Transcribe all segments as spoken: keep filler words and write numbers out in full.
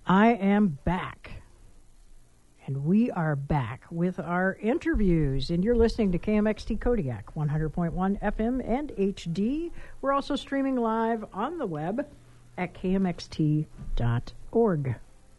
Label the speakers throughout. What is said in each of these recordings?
Speaker 1: I am back. And we are back with our interviews. And you're listening to K M X T Kodiak, one hundred point one F M and H D. We're also streaming live on the web at K M X T dot org.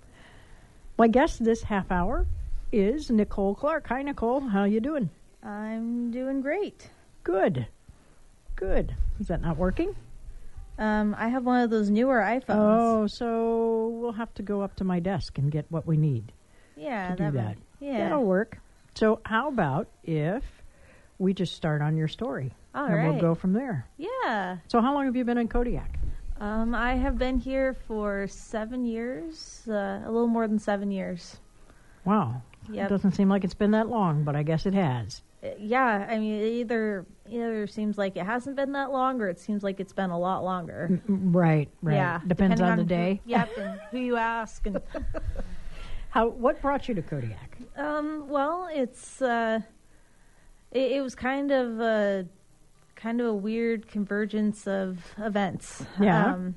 Speaker 1: My guest this half hour is Nicole Clark. Hi, Nicole. How you doing?
Speaker 2: I'm doing great.
Speaker 1: Good. Good. Is that not working?
Speaker 2: Um, I have one of those newer iPhones.
Speaker 1: Oh, so we'll have to go up to my desk and get what we need.
Speaker 2: Yeah,
Speaker 1: to do
Speaker 2: that,
Speaker 1: that.
Speaker 2: Would, yeah,
Speaker 1: that'll work. So, how about if we just start on your story,
Speaker 2: all
Speaker 1: and
Speaker 2: right.
Speaker 1: we'll go from there.
Speaker 2: Yeah.
Speaker 1: So, how long have you been in Kodiak?
Speaker 2: Um, I have been here for seven years, uh, a little more than seven years.
Speaker 1: Wow.
Speaker 2: Yep.
Speaker 1: It doesn't seem like it's been that long, but I guess it has.
Speaker 2: Uh, yeah, I mean, it either either seems like it hasn't been that long, or it seems like it's been a lot longer.
Speaker 1: Mm, Right. Right.
Speaker 2: Yeah,
Speaker 1: Depends on,
Speaker 2: on
Speaker 1: the day.
Speaker 2: Who, yep, and who you ask. And
Speaker 1: how? What brought you to Kodiak?
Speaker 2: um, well, it's uh, it, it was kind of a kind of a weird convergence of events.
Speaker 1: Yeah.
Speaker 2: Um,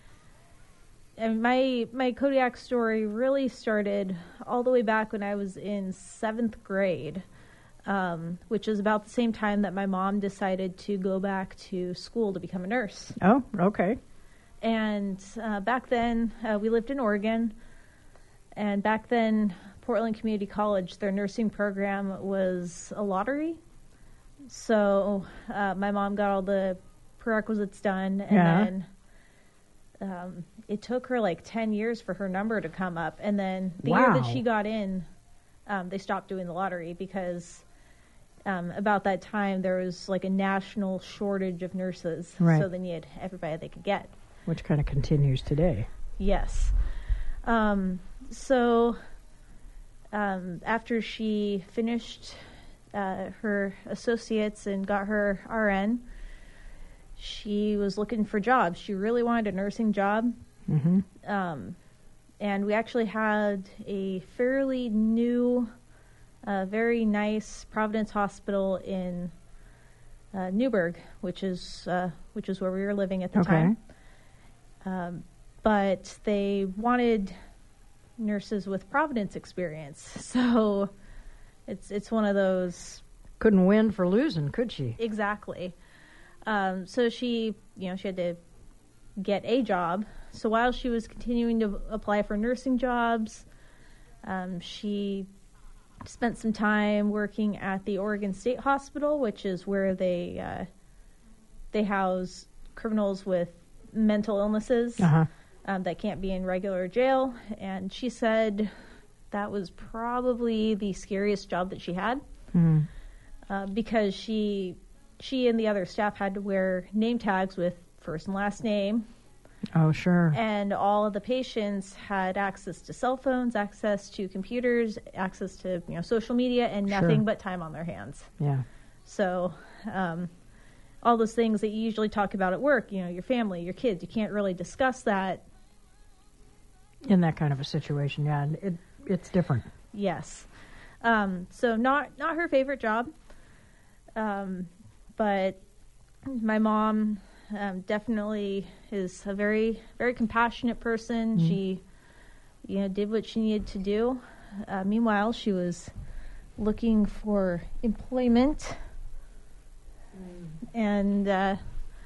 Speaker 2: and my my Kodiak story really started all the way back when I was in seventh grade, um, which is about the same time that my mom decided to go back to school to become a nurse.
Speaker 1: Oh, okay.
Speaker 2: And uh, back then, uh, we lived in Oregon, and back then, Portland Community College, their nursing program was a lottery. So uh, my mom got all the prerequisites done, and
Speaker 1: Yeah.
Speaker 2: then um, it took her like ten years for her number to come up. And then the year
Speaker 1: Wow.
Speaker 2: that she got in, um, they stopped doing the lottery because um, about that time there was like a national shortage of nurses.
Speaker 1: Right.
Speaker 2: So they needed everybody they could get.
Speaker 1: Which kind of continues today.
Speaker 2: Yes. Um, so um, after she finished uh, her associates and got her R N, she was looking for jobs. She really wanted a nursing job.
Speaker 1: Mm-hmm.
Speaker 2: Um, and we actually had a fairly new, uh, very nice Providence Hospital in uh, Newburgh, which is uh, which is where we were living at the
Speaker 1: Okay.
Speaker 2: time. Um, but they wanted nurses with Providence experience, so it's it's one of those.
Speaker 1: Couldn't win for losing, could she?
Speaker 2: Exactly. Um, so she, you know, she had to get a job. So while she was continuing to apply for nursing jobs, um, she spent some time working at the Oregon State Hospital, which is where they uh, they house criminals with mental illnesses
Speaker 1: Uh-huh.
Speaker 2: um, that can't be in regular jail. And she said that was probably the scariest job that she had.
Speaker 1: Mm.
Speaker 2: Uh, because she she and the other staff had to wear name tags with first and last name,
Speaker 1: Oh, sure.
Speaker 2: and all of the patients had access to cell phones, access to computers, access to you know social media, and
Speaker 1: Sure.
Speaker 2: nothing but time on their hands.
Speaker 1: Yeah.
Speaker 2: So um, all those things that you usually talk about at work, you know, your family, your kids, you can't really discuss that.
Speaker 1: In that kind of a situation, yeah, it it's different.
Speaker 2: Yes. Um, so not not her favorite job. Um, but my mom um, definitely is a very, very compassionate person.
Speaker 1: Mm.
Speaker 2: She, you know, did what she needed to do. Uh, meanwhile, she was looking for employment. Mm. And uh,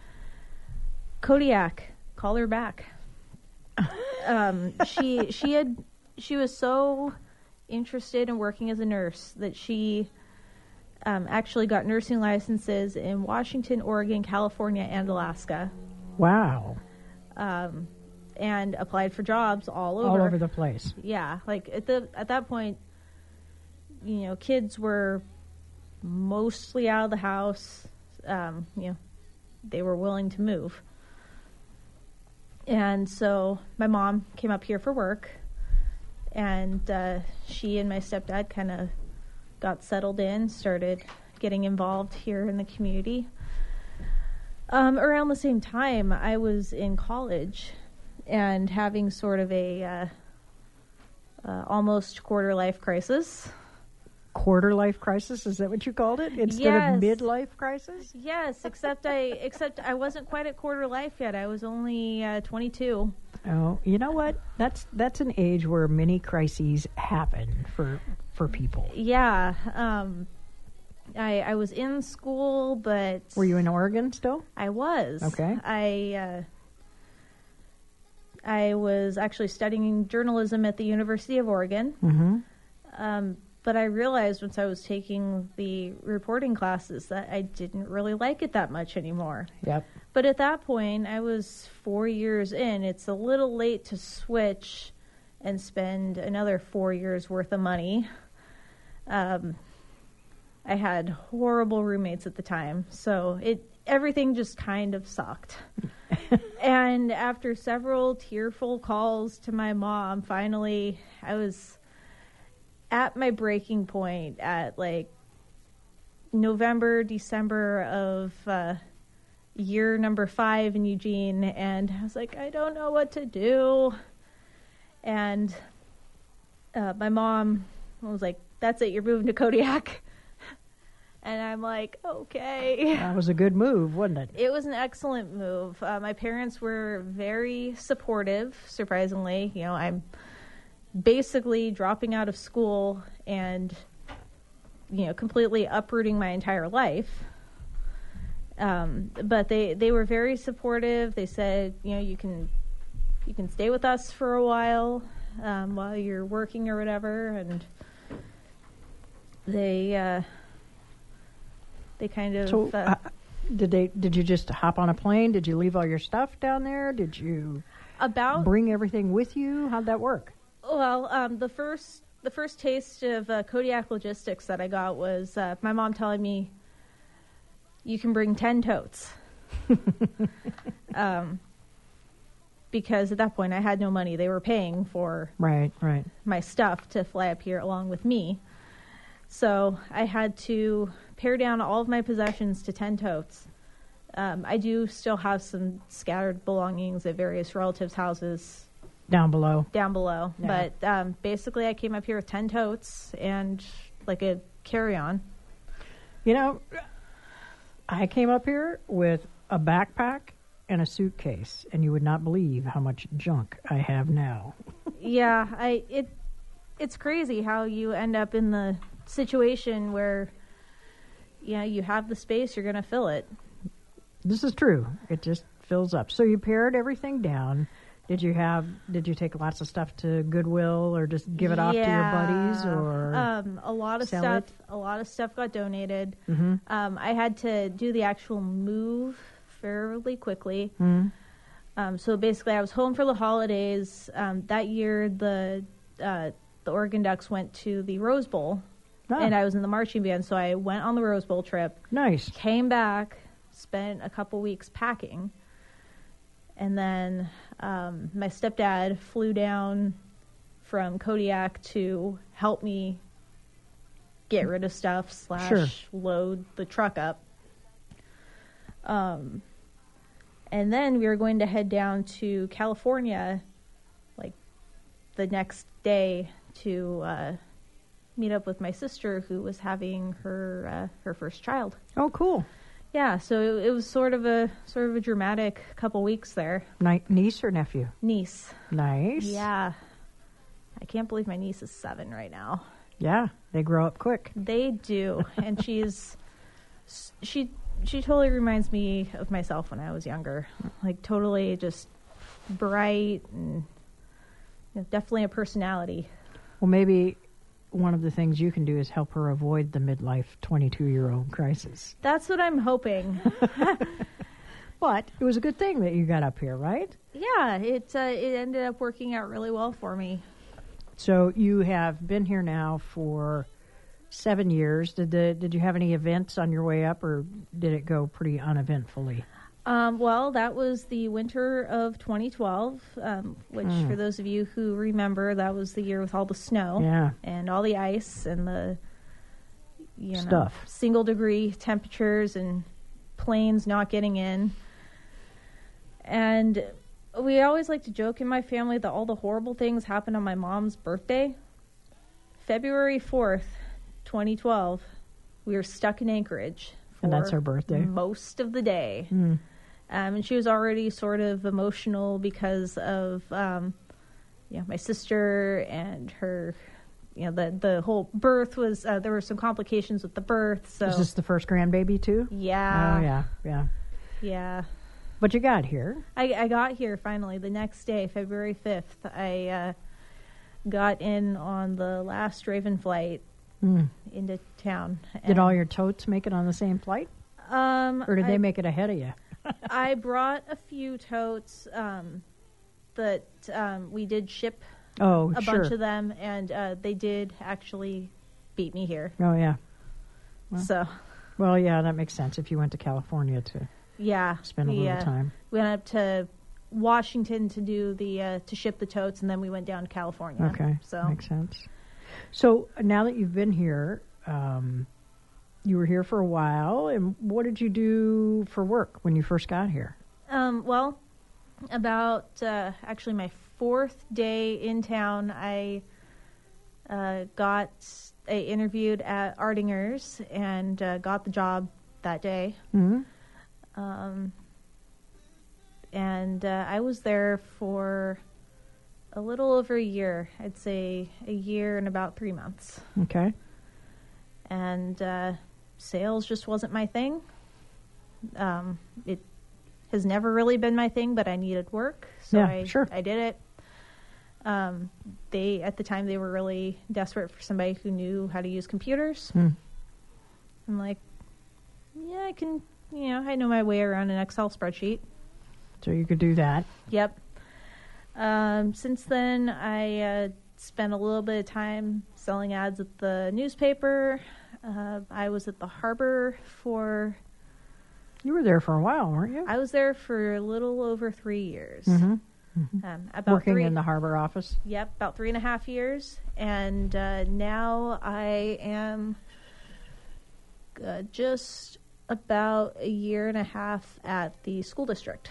Speaker 2: Kodiak called her back. um, she she had she was so interested in working as a nurse that she um, actually got nursing licenses in Washington, Oregon, California, and Alaska.
Speaker 1: Wow.
Speaker 2: Um, and applied for jobs all over.
Speaker 1: All over the place.
Speaker 2: Yeah, like at the at that point, you know, kids were mostly out of the house. Um, you know, they were willing to move. And so my mom came up here for work, and uh, she and my stepdad kind of got settled in, started getting involved here in the community. Um, around the same time, I was in college and having sort of a uh, uh, almost quarter life crisis.
Speaker 1: Quarter life crisis, is that what you called it? Instead
Speaker 2: Yes.
Speaker 1: of midlife crisis?
Speaker 2: Yes, except I except I wasn't quite at quarter life yet. I was only uh, twenty-two.
Speaker 1: Oh, you know what? That's that's an age where many crises happen for for people.
Speaker 2: Yeah. Um, I I was in school, but
Speaker 1: Were you in Oregon still?
Speaker 2: I was.
Speaker 1: Okay.
Speaker 2: I uh, I was actually studying journalism at the University of Oregon.
Speaker 1: Mm-hmm.
Speaker 2: Um, but I realized once I was taking the reporting classes that I didn't really like it that much anymore.
Speaker 1: Yep.
Speaker 2: But at that point, I was four years in. It's a little late to switch and spend another four years worth of money. Um, I had horrible roommates at the time, so it everything just kind of sucked. And after several tearful calls to my mom, finally, I was at my breaking point at like November, December of uh, year number five in Eugene, and I was like, I don't know what to do. And uh, my mom was like, that's it, you're moving to Kodiak. And I'm like, okay.
Speaker 1: That was a good move, wasn't it?
Speaker 2: It was an excellent move. Uh, my parents were very supportive, surprisingly. You know, I'm basically dropping out of school and, you know, completely uprooting my entire life. Um, but they, they were very supportive. They said, you know, you can you can stay with us for a while um, while you're working or whatever. And they uh, they kind of
Speaker 1: So,
Speaker 2: uh,
Speaker 1: uh, did they? Did you just hop on a plane? Did you leave all your stuff down there? Did you
Speaker 2: about
Speaker 1: bring everything with you? How'd that work?
Speaker 2: Well, um, the first the first taste of uh, Kodiak logistics that I got was uh, my mom telling me, you can bring ten totes. um, because at that point I had no money. They were paying for
Speaker 1: Right, right.
Speaker 2: my stuff to fly up here along with me. So I had to pare down all of my possessions to ten totes. Um, I do still have some scattered belongings at various relatives' houses
Speaker 1: Down below.
Speaker 2: down below.
Speaker 1: Yeah.
Speaker 2: But um, basically I came up here with ten totes and like a carry-on.
Speaker 1: You know, I came up here with a backpack and a suitcase, and you would not believe how much junk I have now.
Speaker 2: Yeah, I it it's crazy how you end up in the situation where yeah, you have the space, you're going to fill it.
Speaker 1: This is true. It just fills up. So you pared everything down. Did you have? Did you take lots of stuff to Goodwill, or just give it off to your buddies, or
Speaker 2: um, a lot of
Speaker 1: sell
Speaker 2: stuff?
Speaker 1: it?
Speaker 2: A lot of stuff got donated.
Speaker 1: Mm-hmm.
Speaker 2: Um, I had to do the actual move fairly quickly.
Speaker 1: Mm-hmm.
Speaker 2: Um, so basically, I was home for the holidays. Um, that year, the uh, the Oregon Ducks went to the Rose Bowl,
Speaker 1: Ah,
Speaker 2: and I was in the marching band. So I went on the Rose Bowl trip.
Speaker 1: nice.
Speaker 2: Came back, spent a couple weeks packing, and then um, my stepdad flew down from Kodiak to help me get rid of stuff slash
Speaker 1: Sure.
Speaker 2: load the truck up. Um, and then we were going to head down to California, like the next day, to uh, meet up with my sister who was having her uh, her first child.
Speaker 1: Oh, cool.
Speaker 2: Yeah, so it, it was sort of a sort of a dramatic couple weeks there.
Speaker 1: Ni- niece or nephew?
Speaker 2: Niece.
Speaker 1: Nice.
Speaker 2: Yeah. I can't believe my niece is seven right now.
Speaker 1: Yeah, they grow up quick.
Speaker 2: They do. And she's she she totally reminds me of myself when I was younger. Like totally just bright and you know, definitely a personality.
Speaker 1: Well, maybe one of the things you can do is help her avoid the midlife twenty-two-year-old crisis.
Speaker 2: That's what I'm hoping.
Speaker 1: But it was a good thing that you got up here, right?
Speaker 2: Yeah, it uh, it ended up working out really well for me.
Speaker 1: So you have been here now for seven years. Did the did you have any events on your way up, or did it go pretty uneventfully?
Speaker 2: Um, well, that was the winter of twenty twelve, um, which,
Speaker 1: Mm.
Speaker 2: for those of you who remember, that was the year with all the snow
Speaker 1: Yeah.
Speaker 2: and all the ice and the you know,
Speaker 1: Stuff.
Speaker 2: single degree temperatures and planes not getting in. And we always like to joke in my family that all the horrible things happened on my mom's birthday. February fourth, twenty twelve, we were stuck in Anchorage for
Speaker 1: And that's her birthday?
Speaker 2: most of the day.
Speaker 1: Mm.
Speaker 2: Um, and she was already sort of emotional because of, um, you know, my sister and her, you know, the, the whole birth was, uh, there were some complications with the birth. So
Speaker 1: Is this the first grandbaby too?
Speaker 2: Yeah.
Speaker 1: Oh, yeah, yeah.
Speaker 2: Yeah.
Speaker 1: But you got here.
Speaker 2: I, I got here finally the next day, February fifth. I uh, got in on the last Raven flight
Speaker 1: Mm.
Speaker 2: into town.
Speaker 1: Did all your totes make it on the same flight?
Speaker 2: Um,
Speaker 1: Or did
Speaker 2: I,
Speaker 1: they make it ahead of you?
Speaker 2: I brought a few totes, um, but um, we did ship
Speaker 1: Oh,
Speaker 2: a
Speaker 1: sure.
Speaker 2: bunch of them, and uh, they did actually beat me here.
Speaker 1: Oh, yeah. Well.
Speaker 2: So,
Speaker 1: Well, yeah, that makes sense if you went to California to
Speaker 2: yeah,
Speaker 1: spend a
Speaker 2: we,
Speaker 1: little
Speaker 2: uh,
Speaker 1: time.
Speaker 2: we went up to Washington to do the uh, to ship the totes, and then we went down to California.
Speaker 1: Okay,
Speaker 2: so
Speaker 1: makes sense. So now that you've been here, um, you were here for a while, and what did you do for work when you first got here?
Speaker 2: Um, well, about uh, actually my fourth day in town, I uh, got I interviewed at Ardinger's and uh, got the job that day.
Speaker 1: Mm-hmm.
Speaker 2: Um, and uh, I was there for a little over a year. I'd say a year and about three months.
Speaker 1: Okay.
Speaker 2: And uh, sales just wasn't my thing. Um, it has never really been my thing, but I needed work, so
Speaker 1: Yeah,
Speaker 2: I
Speaker 1: sure.
Speaker 2: I did it. Um, they at the time they were really desperate for somebody who knew how to use computers.
Speaker 1: Hmm.
Speaker 2: I'm like, yeah, I can. You know, I know my way around an Excel spreadsheet.
Speaker 1: So you could do that.
Speaker 2: Yep. Um, since then, I uh, spent a little bit of time selling ads at the newspaper. Uh, I was at the Harbor for.
Speaker 1: You were there for a while, weren't you?
Speaker 2: I was there for a little over three years.
Speaker 1: Mm-hmm. Mm-hmm.
Speaker 2: Um, about
Speaker 1: Working
Speaker 2: three,
Speaker 1: in the harbor office.
Speaker 2: Yep, about three and a half years, and uh, now I am uh, just about a year and a half at the school district.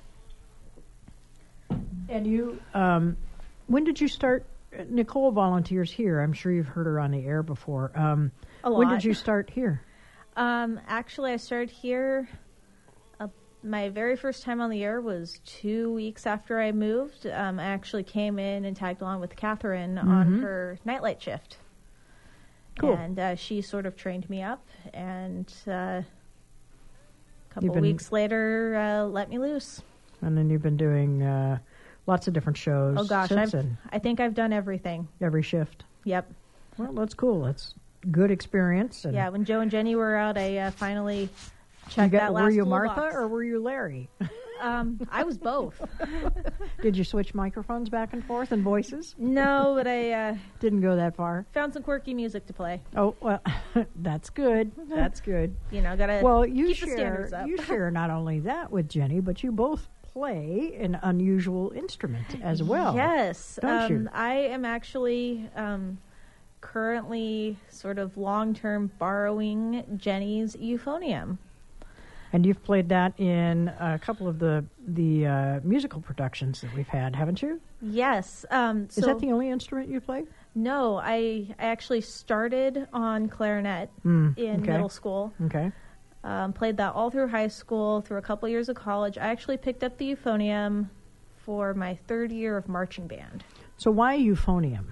Speaker 1: And you, um, when did you start? Nicole volunteers here. I'm sure you've heard her on the air before. Um,
Speaker 2: A lot.
Speaker 1: When did you start here?
Speaker 2: Um, actually, I started here. Uh, my very first time on the air was two weeks after I moved. Um, I actually came in and tagged along with Catherine
Speaker 1: Mm-hmm.
Speaker 2: on her nightlight shift.
Speaker 1: Cool.
Speaker 2: And uh, she sort of trained me up, and uh, a couple
Speaker 1: You've been-
Speaker 2: weeks later, uh, let me loose.
Speaker 1: And then you've been doing uh, lots of different shows.
Speaker 2: Oh gosh,
Speaker 1: since
Speaker 2: I've,
Speaker 1: then.
Speaker 2: I think I've done everything.
Speaker 1: Every shift.
Speaker 2: Yep.
Speaker 1: Well, that's cool. That's good experience. And
Speaker 2: Yeah. When Joe and Jenny were out, I uh, finally
Speaker 1: you
Speaker 2: checked
Speaker 1: got-
Speaker 2: that last
Speaker 1: were you
Speaker 2: toolbox.
Speaker 1: Martha or were you Larry?
Speaker 2: Um, I was both.
Speaker 1: Did you switch microphones back and forth and voices?
Speaker 2: No, but I uh,
Speaker 1: Didn't go that far.
Speaker 2: found some quirky music to play.
Speaker 1: Oh well, that's good. That's good.
Speaker 2: You know, gotta
Speaker 1: Well, you
Speaker 2: keep the
Speaker 1: share
Speaker 2: standards up.
Speaker 1: you share not only that with Jenny, but you both play an unusual instrument as well.
Speaker 2: Yes,
Speaker 1: don't
Speaker 2: um,
Speaker 1: you?
Speaker 2: I am actually um, currently sort of long-term borrowing Jenny's euphonium.
Speaker 1: And you've played that in a couple of the the uh, musical productions that we've had, haven't you?
Speaker 2: Yes. Um,
Speaker 1: Is
Speaker 2: so
Speaker 1: that the only instrument you play?
Speaker 2: no, I I actually started on clarinet
Speaker 1: Mm,
Speaker 2: in
Speaker 1: okay.
Speaker 2: middle school.
Speaker 1: Okay.
Speaker 2: Um, played that all through high school, through a couple years of college. I actually picked up the euphonium for my third year of marching band.
Speaker 1: So why euphonium?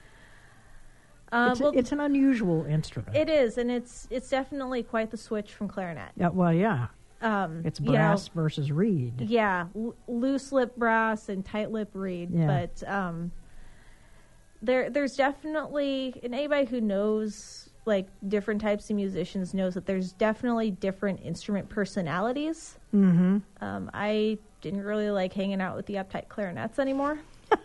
Speaker 2: Uh,
Speaker 1: it's, a-
Speaker 2: well,
Speaker 1: it's an unusual instrument.
Speaker 2: it is, and it's it's definitely quite the switch from clarinet.
Speaker 1: Yeah, well, yeah.
Speaker 2: Um,
Speaker 1: It's
Speaker 2: you know,
Speaker 1: brass versus reed.
Speaker 2: yeah, l- loose lip brass and tight lip reed.
Speaker 1: Yeah.
Speaker 2: But um, there, there's definitely, and anybody who knows like different types of musicians knows that there's definitely different instrument personalities.
Speaker 1: Mm-hmm.
Speaker 2: Um, I didn't really like hanging out with the uptight clarinets anymore.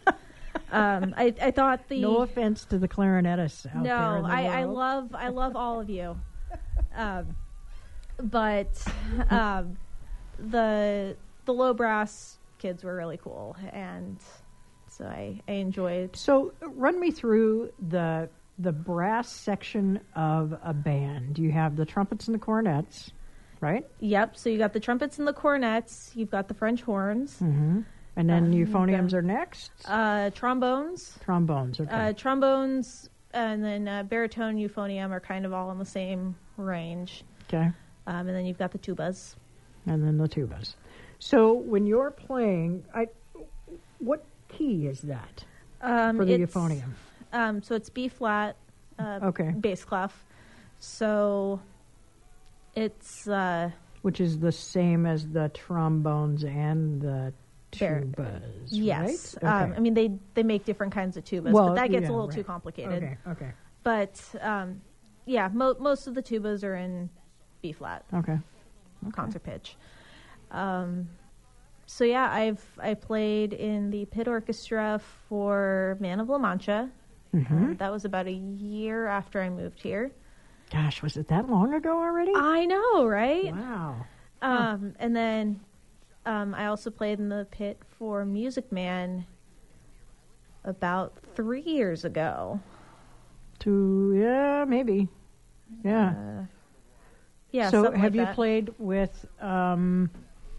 Speaker 2: um, I, I thought the
Speaker 1: No offense to the clarinetists out there
Speaker 2: no,
Speaker 1: in the
Speaker 2: I, I
Speaker 1: world.
Speaker 2: love I love all of you, um, but um, the the low brass kids were really cool, and so I, I enjoyed.
Speaker 1: So run me through the the brass section of a band. You have the trumpets and the cornets, right?
Speaker 2: Yep. So you got the trumpets and the cornets. You've got the French horns,
Speaker 1: Mm-hmm. And then
Speaker 2: Uh,
Speaker 1: euphoniums
Speaker 2: okay.
Speaker 1: are next.
Speaker 2: uh, trombones,
Speaker 1: Trombones, okay.
Speaker 2: uh, trombones, and then uh, baritone, euphonium are kind of all in the same range.
Speaker 1: okay.
Speaker 2: Um, and then you've got the tubas.
Speaker 1: And then the tubas. So when you're playing, I, what key is that
Speaker 2: Um,
Speaker 1: for the
Speaker 2: it's-
Speaker 1: euphonium?
Speaker 2: Um, so it's B flat, uh,
Speaker 1: Okay.
Speaker 2: bass clef. So it's uh,
Speaker 1: Which is the same as the trombones and the
Speaker 2: They're-
Speaker 1: tubas,
Speaker 2: yes.
Speaker 1: right?
Speaker 2: Um,
Speaker 1: Okay.
Speaker 2: I mean, they they make different kinds of tubas,
Speaker 1: Well,
Speaker 2: but that gets
Speaker 1: yeah,
Speaker 2: a little
Speaker 1: right.
Speaker 2: too complicated.
Speaker 1: Okay, okay,
Speaker 2: But um, yeah, mo- most of the tubas are in B flat
Speaker 1: okay.
Speaker 2: concert pitch. Um, so yeah, I've I played in the pit orchestra for Man of La Mancha.
Speaker 1: Mm-hmm.
Speaker 2: Um, that was about a year after I moved here.
Speaker 1: Gosh, was it that long ago already?
Speaker 2: I know, right?
Speaker 1: Wow.
Speaker 2: Um, and then um, I also played in the pit for Music Man about three years ago.
Speaker 1: To yeah, maybe. Yeah.
Speaker 2: Uh, yeah.
Speaker 1: so
Speaker 2: something
Speaker 1: have
Speaker 2: like
Speaker 1: you
Speaker 2: that.
Speaker 1: played with? Um,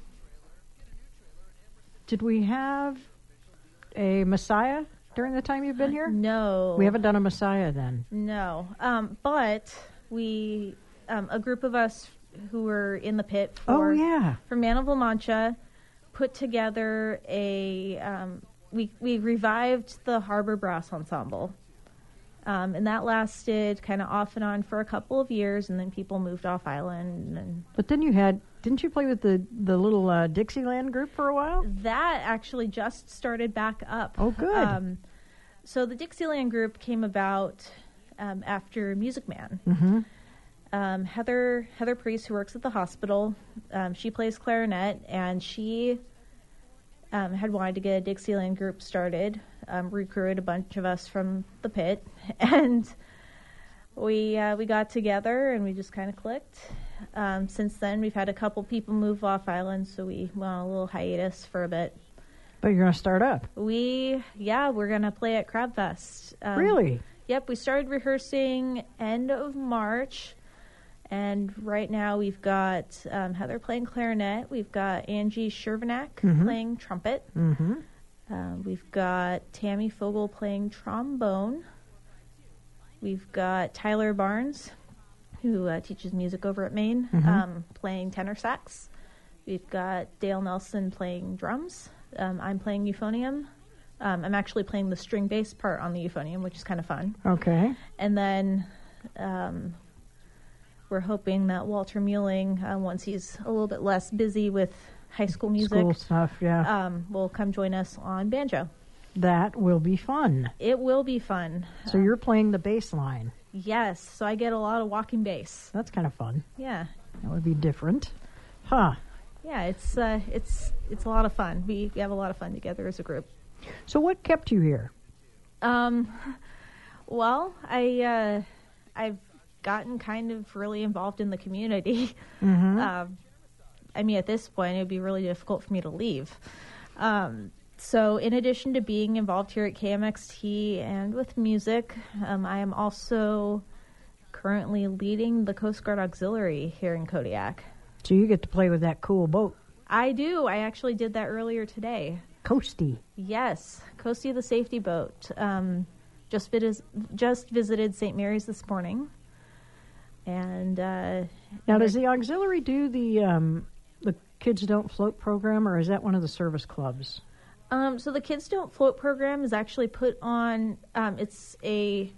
Speaker 1: did we have a Messiah during the time you've been here?
Speaker 2: No,
Speaker 1: We haven't done a Messiah then.
Speaker 2: No, um, but we um, a group of us who were in the pit for
Speaker 1: Oh yeah.
Speaker 2: for Man of La Mancha put together a um, we we revived the Harbor Brass Ensemble. Um, and that lasted kind of off and on for a couple of years, and then people moved off island, and
Speaker 1: But then you had, didn't you play with the the little uh, Dixieland group for a while?
Speaker 2: that actually just started back up.
Speaker 1: Oh, good.
Speaker 2: Um, so the Dixieland group came about um, after Music Man.
Speaker 1: Mm-hmm.
Speaker 2: Um, Heather Heather Priest, who works at the hospital, um, she plays clarinet, and she um, had wanted to get a Dixieland group started. Um, recruited a bunch of us from the pit, and we uh, we got together and we just kind of clicked. Um, since then, we've had a couple people move off island, so we went on a little hiatus for a bit.
Speaker 1: But you're gonna start up.
Speaker 2: We yeah, we're gonna play at Crab Fest. Um,
Speaker 1: Really?
Speaker 2: Yep, we started rehearsing end of March, and right now we've got um, Heather playing clarinet. We've got Angie Shervanak
Speaker 1: Mhm.
Speaker 2: playing trumpet.
Speaker 1: Mm-hmm.
Speaker 2: Uh, we've got Tammy Fogel playing trombone. We've got Tyler Barnes, who uh, teaches music over at Maine,
Speaker 1: Mhm.
Speaker 2: um, playing tenor sax. We've got Dale Nelson playing drums. Um, I'm playing euphonium. Um, I'm actually playing the string bass part on the euphonium, which is kind of fun.
Speaker 1: Okay.
Speaker 2: And then um, we're hoping that Walter Mueling, uh, once he's a little bit less busy with high school music,
Speaker 1: School stuff, yeah.
Speaker 2: um, will come join us on banjo.
Speaker 1: That will be fun.
Speaker 2: It will be fun.
Speaker 1: So you're playing the bass line.
Speaker 2: Yes, so I get a lot of walking bass.
Speaker 1: That's kind of fun.
Speaker 2: Yeah,
Speaker 1: That would be different. Huh.
Speaker 2: yeah, it's uh, it's it's a lot of fun. We, we have a lot of fun together as a group.
Speaker 1: So what kept you here?
Speaker 2: Um, well, I uh, I've gotten kind of really involved in the community.
Speaker 1: Mm-hmm.
Speaker 2: Um, I mean, at this point, it would be really difficult for me to leave. Um, so, in addition to being involved here at K M X T and with music, um, I am also currently leading the Coast Guard Auxiliary here in Kodiak.
Speaker 1: So you get to play with that cool boat.
Speaker 2: I do. I actually did that earlier today.
Speaker 1: Coastie.
Speaker 2: Yes, Coastie the safety boat. Um, just, vis- just visited Saint Mary's this morning. And uh,
Speaker 1: Now, does the auxiliary do the um, the Kids Don't Float program, or is that one of the service clubs?
Speaker 2: Um, so the Kids Don't Float program is actually put on, um, it's a,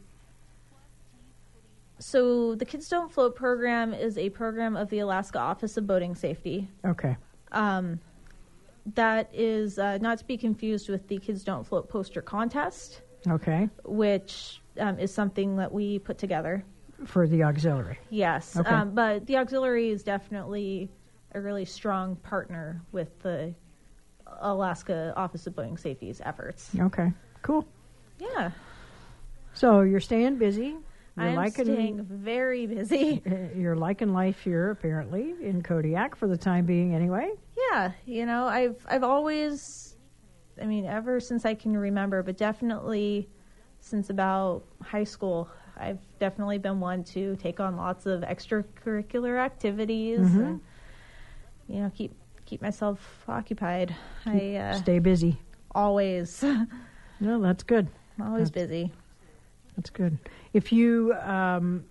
Speaker 2: so the Kids Don't Float program is a program of the Alaska Office of Boating Safety.
Speaker 1: Okay.
Speaker 2: Um, that is uh, not to be confused with the Kids Don't Float poster contest,
Speaker 1: Okay.
Speaker 2: which um, is something that we put together.
Speaker 1: For the auxiliary.
Speaker 2: Yes,
Speaker 1: Okay.
Speaker 2: um, but the auxiliary is definitely a really strong partner with the Alaska Office of Boating Safety's efforts.
Speaker 1: Okay. Cool.
Speaker 2: Yeah,
Speaker 1: So you're staying busy. You're
Speaker 2: I'm
Speaker 1: liking,
Speaker 2: staying very busy.
Speaker 1: uh, You're liking life here, apparently, in Kodiak for the time being, anyway.
Speaker 2: Yeah, you know, I've I've always, I mean, ever since I can remember, but definitely since about high school, I've definitely been one to take on lots of extracurricular activities
Speaker 1: Mhm.
Speaker 2: and, you know, keep keep myself occupied. I uh,
Speaker 1: Stay busy.
Speaker 2: always
Speaker 1: No, that's good.
Speaker 2: always
Speaker 1: That's-
Speaker 2: busy.
Speaker 1: That's good. If you um,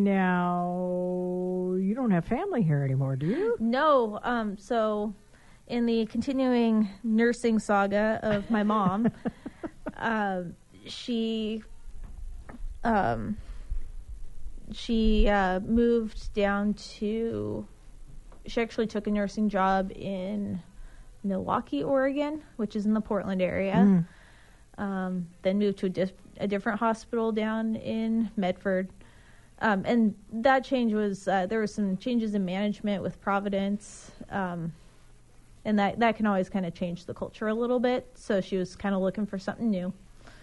Speaker 1: now you don't have family here anymore, do you?
Speaker 2: No, um, so in the continuing nursing saga of my mom, um, she um, she uh, moved down to. She actually took a nursing job in Milwaukee, Oregon, which is in the Portland area.
Speaker 1: Mm.
Speaker 2: Um, then moved to a, dif- a different hospital down in Medford. Um, and that change was, uh, there were some changes in management with Providence. Um, and that, that can always kind of change the culture a little bit. So she was kind of looking for something new.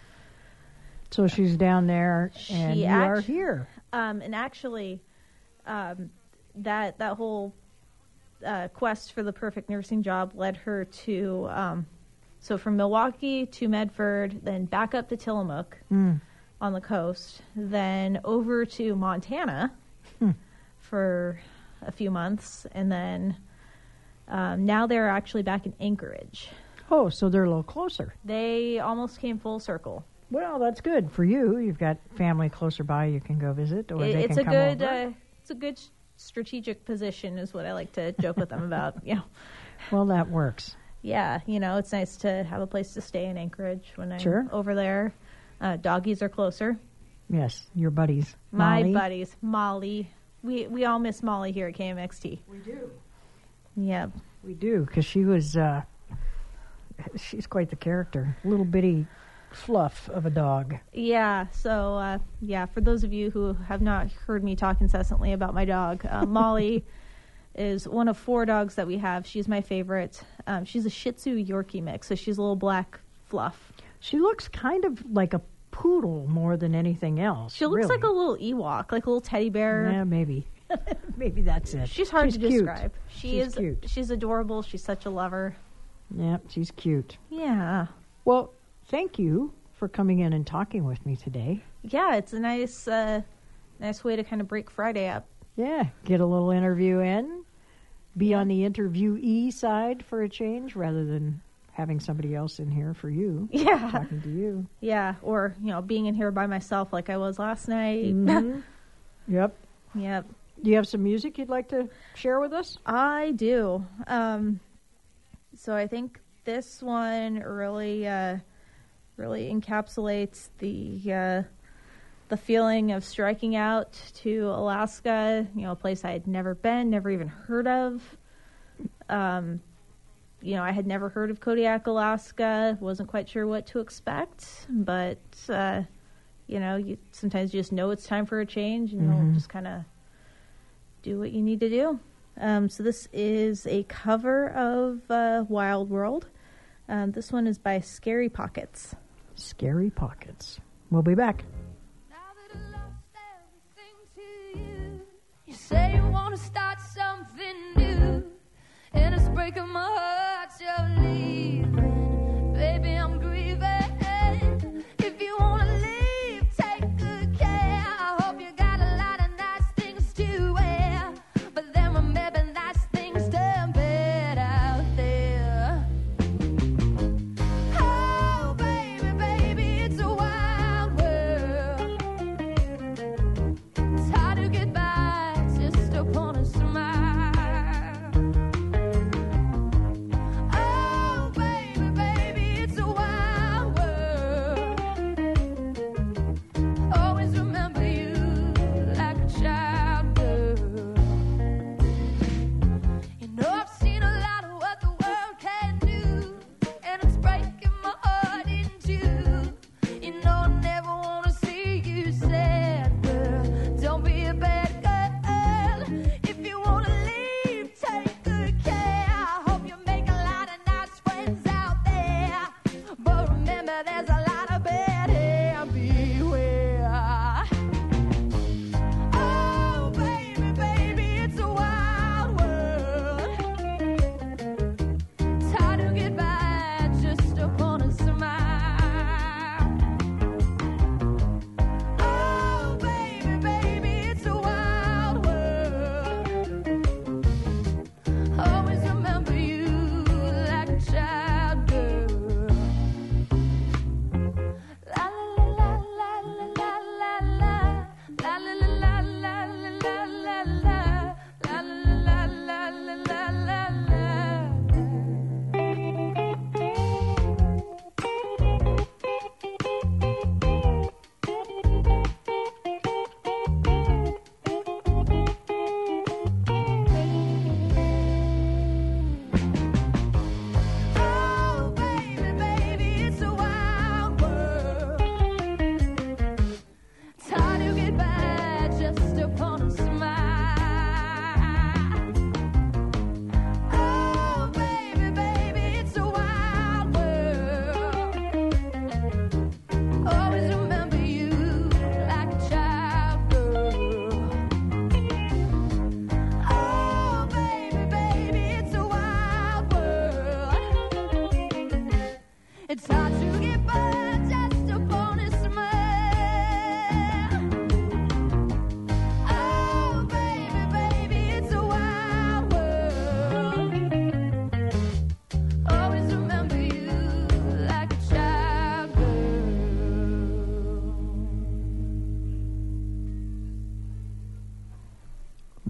Speaker 1: So she's down there and
Speaker 2: She
Speaker 1: you
Speaker 2: act-
Speaker 1: are here.
Speaker 2: Um, and actually, um, that, that whole uh, quest for the perfect nursing job led her to, um, so from Milwaukee to Medford, then back up to Tillamook
Speaker 1: Mm.
Speaker 2: on the coast, then over to Montana
Speaker 1: Hmm.
Speaker 2: for a few months, and then um, now they're actually back in Anchorage.
Speaker 1: Oh, so they're a little closer.
Speaker 2: They almost came full circle.
Speaker 1: Well, that's good for you. You've got family closer by you can go visit, or
Speaker 2: It-
Speaker 1: they
Speaker 2: it's
Speaker 1: can
Speaker 2: a
Speaker 1: come
Speaker 2: good,
Speaker 1: over.
Speaker 2: uh, it's a good s- strategic position, is what I like to joke with them about. You know,
Speaker 1: Well, that works.
Speaker 2: yeah, you know, it's nice to have a place to stay in Anchorage when I'm
Speaker 1: Sure.
Speaker 2: over there. Uh, doggies are closer.
Speaker 1: Yes, your buddies.
Speaker 2: My
Speaker 1: Molly.
Speaker 2: buddies, Molly. We we all miss Molly here at K M X T.
Speaker 1: We do.
Speaker 2: Yeah.
Speaker 1: We do, because she was, uh, she's quite the character. Little bitty fluff of a dog.
Speaker 2: Yeah, so, uh, yeah, for those of you who have not heard me talk incessantly about my dog, uh, Molly is one of four dogs that we have. She's my favorite. Um, she's a Shih Tzu Yorkie mix, so she's a little black fluff.
Speaker 1: She looks kind of like a poodle more than anything else.
Speaker 2: She looks
Speaker 1: really.
Speaker 2: like a little Ewok, like a little teddy bear.
Speaker 1: Yeah, maybe. Maybe that's it.
Speaker 2: She's hard to
Speaker 1: cute.
Speaker 2: describe. She
Speaker 1: She's
Speaker 2: is
Speaker 1: cute.
Speaker 2: She's adorable. She's such a lover.
Speaker 1: Yeah, she's cute.
Speaker 2: Yeah.
Speaker 1: Well, thank you for coming in and talking with me today.
Speaker 2: Yeah, it's a nice uh, nice way to kind of break Friday up.
Speaker 1: Yeah, get a little interview in. Be on the interviewee side for a change rather than having somebody else in here for you.
Speaker 2: Yeah.
Speaker 1: Talking to you.
Speaker 2: Yeah, or, you know, being in here by myself like I was last night.
Speaker 1: Mhm. Yep.
Speaker 2: Yep.
Speaker 1: Do you have some music you'd like to share with us?
Speaker 2: I do. Um, so I think this one really, uh, really encapsulates the uh, the feeling of striking out to Alaska. You know, a place I had never been, never even heard of. Um, you know, I had never heard of Kodiak, Alaska. Wasn't quite sure what to expect, but uh, you know, you sometimes you just know it's time for a change, and
Speaker 1: Mhm.
Speaker 2: you'll just kind of do what you need to do. Um, so this is a cover of uh, Wild World. Um, this one is by Scary Pockets.
Speaker 1: Scary Pockets. We'll be back.
Speaker 3: Now that I lost everything to you, you say you want to start something new, and it's breaking my heart you're leaving. Baby, I'm grieving. If you want to leave, take good care. I hope you got a lot of nice things to wear, but then remember nice things turn bad out there. Oh, baby, baby, it's a wild world.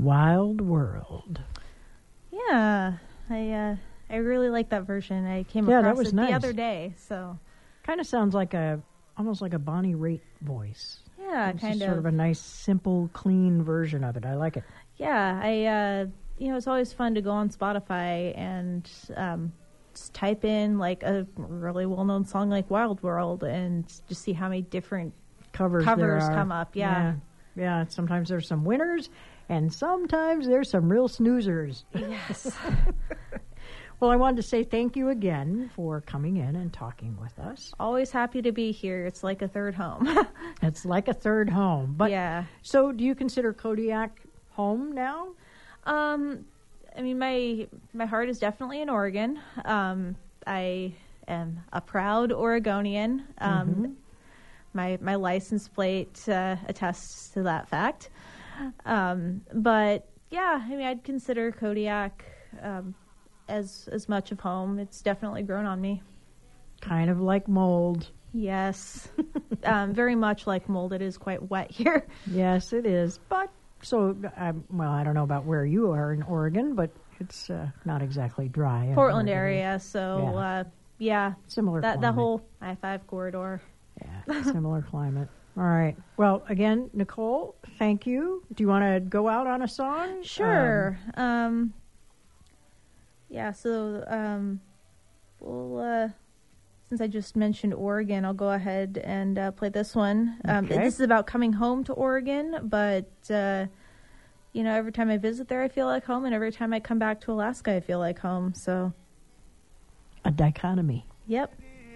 Speaker 1: Wild World.
Speaker 2: Yeah, I uh, I really like that version. I came
Speaker 1: Yeah, that
Speaker 2: across
Speaker 1: was
Speaker 2: it
Speaker 1: nice.
Speaker 2: the other day, so
Speaker 1: Kind of sounds like a, almost like a Bonnie Raitt voice.
Speaker 2: yeah,
Speaker 1: It's
Speaker 2: kind
Speaker 1: just
Speaker 2: of.
Speaker 1: sort of a nice, simple, clean version of it. I like it.
Speaker 2: Yeah, I uh, you know, it's always fun to go on Spotify and um, just type in like a really well-known song like Wild World and just see how many different
Speaker 1: Covers,
Speaker 2: Covers
Speaker 1: there are.
Speaker 2: come up, yeah.
Speaker 1: yeah. Yeah, sometimes there's some winners, and sometimes there's some real snoozers.
Speaker 2: yes.
Speaker 1: Well, I wanted to say thank you again for coming in and talking with us.
Speaker 2: Always happy to be here. It's like a third home.
Speaker 1: It's like a third home. But
Speaker 2: yeah.
Speaker 1: So do you consider Kodiak home now?
Speaker 2: Um, I mean, my my heart is definitely in Oregon. Um, I am a proud Oregonian. Um,
Speaker 1: Mhm.
Speaker 2: My my license plate uh, attests to that fact. Um, but yeah, I mean, I'd consider Kodiak um, as as much of home. It's definitely grown on me.
Speaker 1: Kind of like mold.
Speaker 2: Yes, um, very much like mold. It is quite wet here.
Speaker 1: Yes, it is. But so, um, well, I don't know about where you are in Oregon, but it's uh, not exactly dry. in
Speaker 2: Portland
Speaker 1: Oregon.
Speaker 2: area, so
Speaker 1: Yeah.
Speaker 2: uh, yeah,
Speaker 1: Similar
Speaker 2: that
Speaker 1: climate.
Speaker 2: the whole I five corridor.
Speaker 1: Yeah, similar climate. All right. Well, again, Nicole, thank you. Do you want to go out on a song?
Speaker 2: Sure. Um, um, yeah, so um, we'll, uh, since I just mentioned Oregon, I'll go ahead and uh, play this one. Um,
Speaker 1: Okay.
Speaker 2: This is about coming home to Oregon, but, uh, you know, every time I visit there, I feel like home, and every time I come back to Alaska, I feel like home. So,
Speaker 1: a dichotomy.
Speaker 2: yep.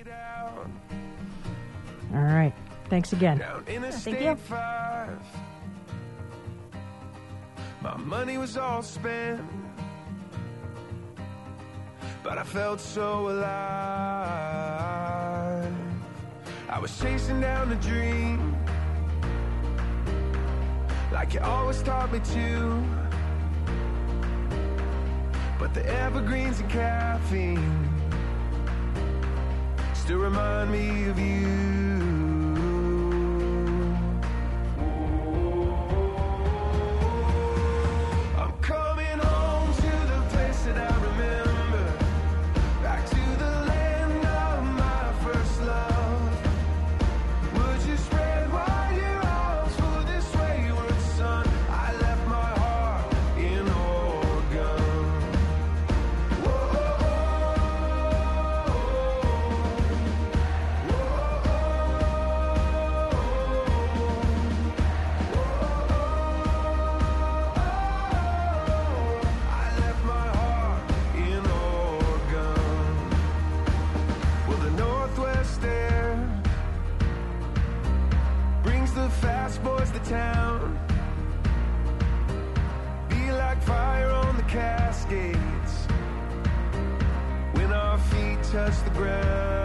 Speaker 1: All right. Thanks again.
Speaker 4: Down
Speaker 2: thank
Speaker 4: Interstate
Speaker 2: you.
Speaker 4: five. My money was all spent, but I felt so alive. I was chasing down a dream, like you always taught me to. But the evergreens and caffeine still remind me of you. I'm coming home to the place that I remember, back to the land of my first love. Would you spread wide your arms for this wayward son? I left my heart in Oregon. I left my heart in Oregon. Well, the Northwest air brings the fast boys to town. Be like fire on the Cascades when our feet touch the ground.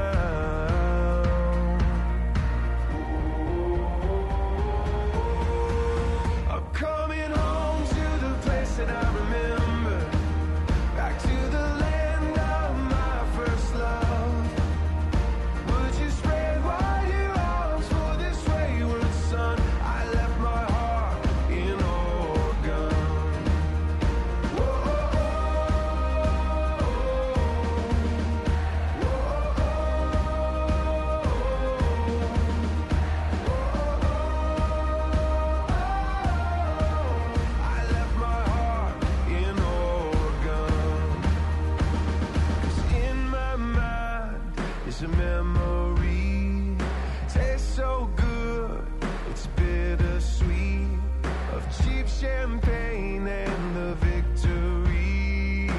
Speaker 4: I'm coming home to the place that I remember, back to the land of my first love. Would you spread wide your arms for this wayward son? I left my heart in Oregon. I left my heart in Oregon. 'Cause in my mind is a memory. Tastes so good, it's bittersweet. Of cheap champagne and the victory.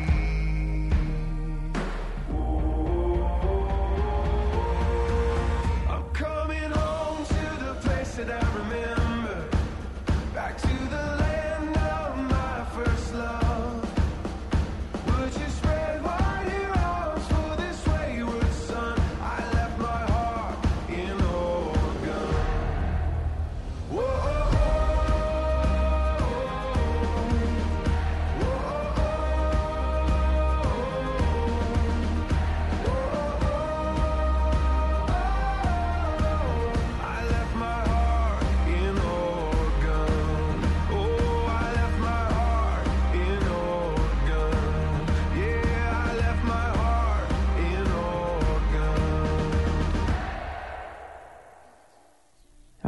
Speaker 4: I'm coming home to the place that I remember, back to the land of my first love. Would you spread wide your arms for this wayward son? I left my heart in Oregon.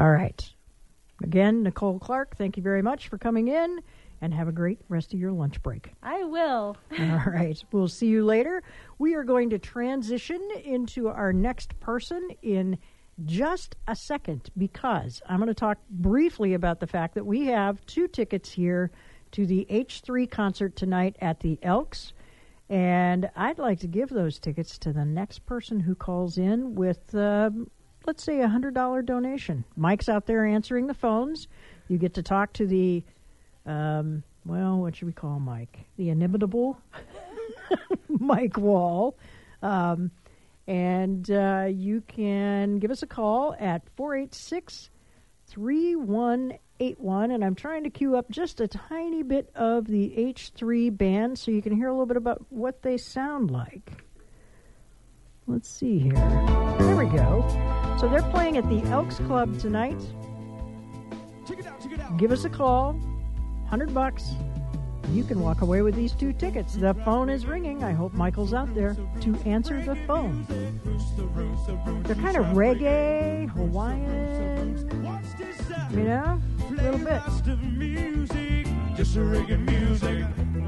Speaker 1: All right. Again, Nicole Clark, thank you very much for coming in, and have a great rest of your lunch break.
Speaker 2: I will.
Speaker 1: All right. We'll see you later. We are going to transition into our next person in just a second, because I'm going to talk briefly about the fact that we have two tickets here to the H three concert tonight at the Elks. And I'd like to give those tickets to the next person who calls in with, uh, let's say, a one hundred dollars donation. Mike's out there answering the phones. You get to talk to the, um, well, what should we call Mike? The inimitable Mike Wall. Um, and uh, you can give us a call at four eight six, three one eight one. And I'm trying to cue up just a tiny bit of the H three band so you can hear a little bit about what they sound like. Let's see here. There we go. So they're playing at the Elks Club tonight.
Speaker 4: Check it out, check it out.
Speaker 1: Give us a call. one hundred bucks. You can walk away with these two tickets. The phone is ringing. I hope Michael's out there to answer the phone. They're kind of reggae, Hawaiian, you know, a little bit.
Speaker 4: Just reggae music.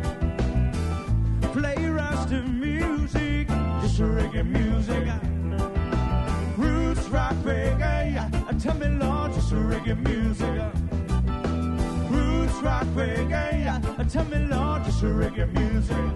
Speaker 4: Play Rasta music. Just reggae music. Roots rock reggae. Tell me, Lord, just reggae music. Roots rock reggae. Tell me, Lord, just reggae music.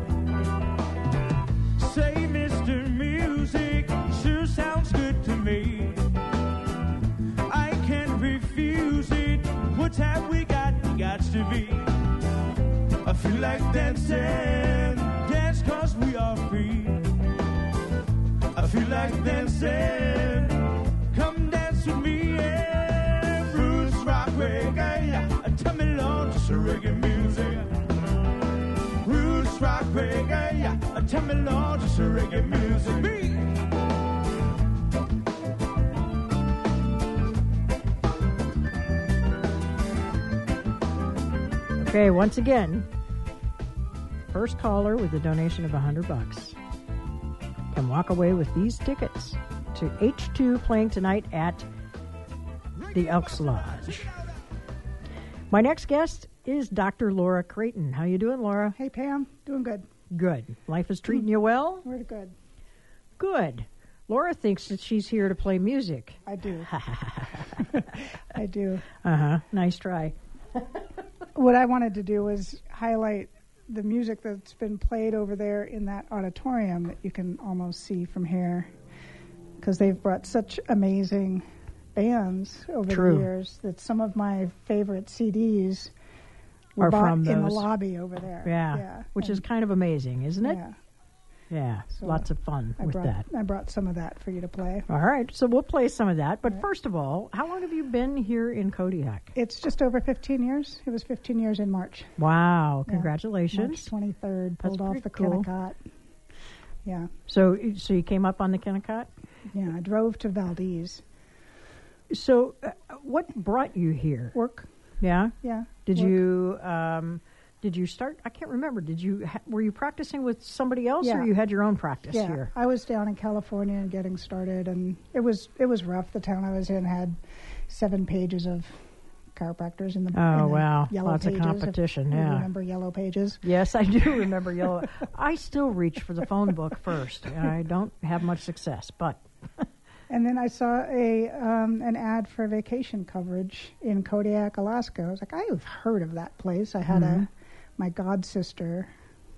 Speaker 4: Say, Mister Music, sure sounds good to me. I can't refuse it. What have we got? Got to be. I feel like dancing. Dance 'cause we are free. I feel like dancing. Come dance with me. Yeah. Roots rock reggae. Tell me, Lord, just reggae music. Roots rock reggae. Tell me, Lord, just reggae music. Me.
Speaker 1: Okay, once again, first caller with a donation of one hundred bucks can walk away with these tickets to H two playing tonight at the Elks Lodge. My next guest is Doctor Laura Creighton. How you doing, Laura?
Speaker 5: Hey, Pam. Doing good.
Speaker 1: Good. Life is treating you well?
Speaker 5: We're good.
Speaker 1: Good. Laura thinks that she's here to play music.
Speaker 5: I do. I do.
Speaker 1: Uh-huh. Nice try.
Speaker 5: What I wanted to do was highlight the music that's been played over there in that auditorium that you can almost see from here, because they've brought such amazing bands over
Speaker 1: True.
Speaker 5: the years that some of my favorite C Ds were
Speaker 1: Are
Speaker 5: bought
Speaker 1: from
Speaker 5: in the
Speaker 1: those.
Speaker 5: lobby over there.
Speaker 1: Yeah.
Speaker 5: yeah.
Speaker 1: Which
Speaker 5: And,
Speaker 1: is kind of amazing, isn't it?
Speaker 5: yeah.
Speaker 1: Yeah.
Speaker 5: So
Speaker 1: Lots of fun
Speaker 5: I
Speaker 1: with
Speaker 5: brought
Speaker 1: that.
Speaker 5: I brought some of that for you to play.
Speaker 1: All right. So we'll play some of that. But
Speaker 5: Yeah.
Speaker 1: first of all, how long have you been here in Kodiak?
Speaker 5: It's just over fifteen years. It was fifteen years in March.
Speaker 1: Wow.
Speaker 5: Yeah.
Speaker 1: Congratulations.
Speaker 5: March twenty-third,
Speaker 1: That's
Speaker 5: pulled off
Speaker 1: pretty
Speaker 5: the
Speaker 1: cool.
Speaker 5: Kennecott. Yeah,
Speaker 1: So, so you came up on the Kennecott?
Speaker 5: yeah. I drove to Valdez.
Speaker 1: So, uh, what brought you here?
Speaker 5: Work,
Speaker 1: Yeah.
Speaker 5: yeah.
Speaker 1: Did
Speaker 5: work.
Speaker 1: you um, did you start? I can't remember. Did you ha- were you practicing with somebody else,
Speaker 5: Yeah.
Speaker 1: or you had your own practice
Speaker 5: Yeah,
Speaker 1: here?
Speaker 5: I was down in California and getting started, and it was it was rough. The town I was in had seven pages of chiropractors in the,
Speaker 1: Oh,
Speaker 5: in the
Speaker 1: wow.
Speaker 5: yellow
Speaker 1: Lots of
Speaker 5: pages. if
Speaker 1: competition,
Speaker 5: you
Speaker 1: yeah.
Speaker 5: remember Yellow Pages?
Speaker 1: Yes, I do remember yellow. I still reach for the phone book first. I don't have much success, but
Speaker 5: And then I saw a um, an ad for vacation coverage in Kodiak, Alaska. I was like, I've heard of that place. I had
Speaker 1: Mhm.
Speaker 5: a my god sister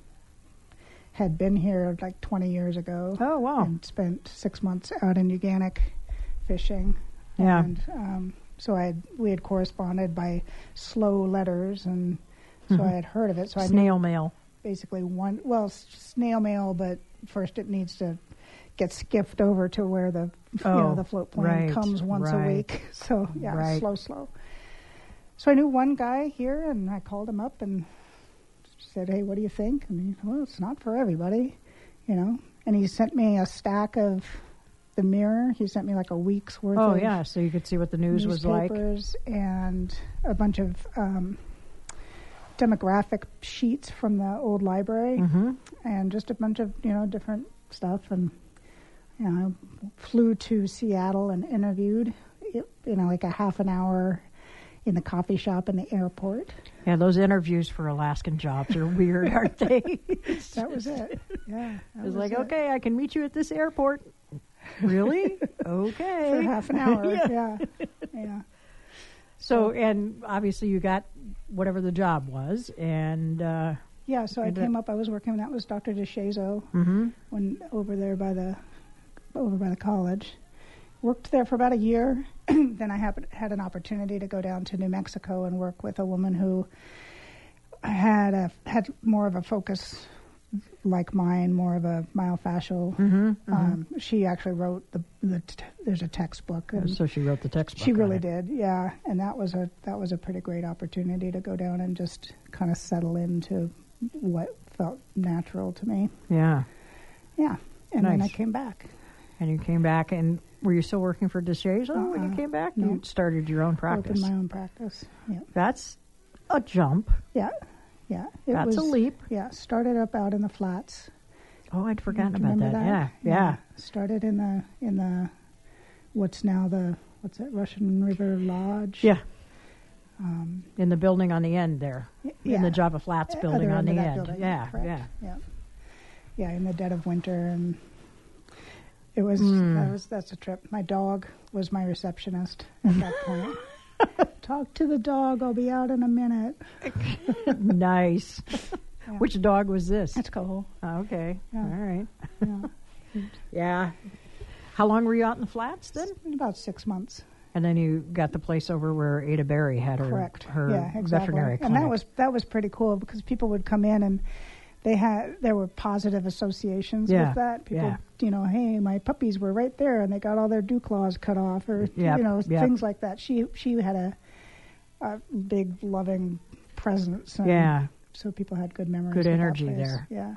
Speaker 5: had been here like twenty years ago.
Speaker 1: oh wow,
Speaker 5: And spent six months out in Uganic fishing.
Speaker 1: Yeah.
Speaker 5: And um, so I had, we had corresponded by slow letters, and so I had heard of it. So I knew
Speaker 1: snail mail.
Speaker 5: basically one, well, s- snail mail, but first it needs to get skiffed over to where the you
Speaker 1: Oh,
Speaker 5: know the float plane
Speaker 1: right,
Speaker 5: comes once
Speaker 1: right.
Speaker 5: a week. So yeah,
Speaker 1: Right.
Speaker 5: slow, slow. So I knew one guy here, and I called him up and said, "Hey, what do you think?" And he said, "Well, it's not for everybody, you know." And he sent me a stack of the Mirror. He sent me like a week's worth
Speaker 1: Oh
Speaker 5: of
Speaker 1: yeah, so you could see what the news was like.
Speaker 5: newspapers and a bunch of um, demographic sheets from the old library,
Speaker 1: Mm-hmm.
Speaker 5: and just a bunch of you know different stuff. And you know, I flew to Seattle and interviewed you know, like a half an hour in the coffee shop in the airport.
Speaker 1: Yeah, those interviews for Alaskan jobs are weird, aren't they?
Speaker 5: That was it. Yeah. that
Speaker 1: It's
Speaker 5: was
Speaker 1: like,
Speaker 5: it.
Speaker 1: okay, I can meet you at this airport. Really? Okay.
Speaker 5: For half an hour.
Speaker 1: Yeah.
Speaker 5: yeah. Yeah.
Speaker 1: So, and obviously you got whatever the job was, and uh,
Speaker 5: Yeah, so I
Speaker 1: And, uh,
Speaker 5: came up, I was working, that was Doctor DeShazo
Speaker 1: mm-hmm.
Speaker 5: when over there by the over by the college. Worked there for about a year. Then I happened, had an opportunity to go down to New Mexico and work with a woman who had a had more of a focus like mine, more of a myofascial.
Speaker 1: Mm-hmm, mm-hmm.
Speaker 5: Um, she actually wrote the the t- there's a textbook. And
Speaker 1: So she wrote the textbook.
Speaker 5: she
Speaker 1: on
Speaker 5: really
Speaker 1: it.
Speaker 5: did, yeah. And that was a that was a pretty great opportunity to go down and just kind of settle into what felt natural to me.
Speaker 1: Yeah.
Speaker 5: Yeah, and then I
Speaker 1: Nice.
Speaker 5: came back.
Speaker 1: And you came back, and were you still working for DeShazo when you
Speaker 5: Uh-uh.
Speaker 1: came back?
Speaker 5: No.
Speaker 1: You started your own practice.
Speaker 5: Opened my own practice. Yeah,
Speaker 1: That's a jump.
Speaker 5: yeah, yeah. It
Speaker 1: That's
Speaker 5: was,
Speaker 1: a leap.
Speaker 5: Yeah, started up out in the flats.
Speaker 1: Oh, I'd forgotten
Speaker 5: Do you
Speaker 1: about that.
Speaker 5: remember
Speaker 1: Yeah, yeah.
Speaker 5: Started in the in the what's now the what's it Russian River Lodge.
Speaker 1: Yeah.
Speaker 5: Um,
Speaker 1: In the building on the end there.
Speaker 5: y-
Speaker 1: In
Speaker 5: yeah.
Speaker 1: the Java Flats
Speaker 5: Uh,
Speaker 1: building
Speaker 5: other
Speaker 1: on the
Speaker 5: of that
Speaker 1: end.
Speaker 5: building,
Speaker 1: Yeah,
Speaker 5: correct.
Speaker 1: yeah.
Speaker 5: yeah, yeah. In the dead of winter, and it was
Speaker 1: Mm.
Speaker 5: that was that's a trip. My dog was my receptionist at that point. Talk to the dog. I'll be out in a minute.
Speaker 1: Nice.
Speaker 5: Yeah.
Speaker 1: Which dog was this?
Speaker 5: That's cool.
Speaker 1: Oh, okay.
Speaker 5: Yeah.
Speaker 1: All right.
Speaker 5: Yeah,
Speaker 1: Yeah. How long were you out in the flats then?
Speaker 5: about six months.
Speaker 1: And then you got the place over where Ada Berry had her
Speaker 5: Correct.
Speaker 1: her
Speaker 5: yeah, exactly.
Speaker 1: veterinary
Speaker 5: And
Speaker 1: clinic.
Speaker 5: that was that was pretty cool because people would come in and they had there were positive associations
Speaker 1: Yeah,
Speaker 5: with that. People,
Speaker 1: yeah.
Speaker 5: you know, hey, my puppies were right there and they got all their dew claws cut off, or
Speaker 1: Yep,
Speaker 5: you know,
Speaker 1: yep.
Speaker 5: things like that. She she had a a big loving presence. And
Speaker 1: Yeah.
Speaker 5: So people had good memories.
Speaker 1: Good
Speaker 5: of that
Speaker 1: energy
Speaker 5: place.
Speaker 1: there.
Speaker 5: Yeah.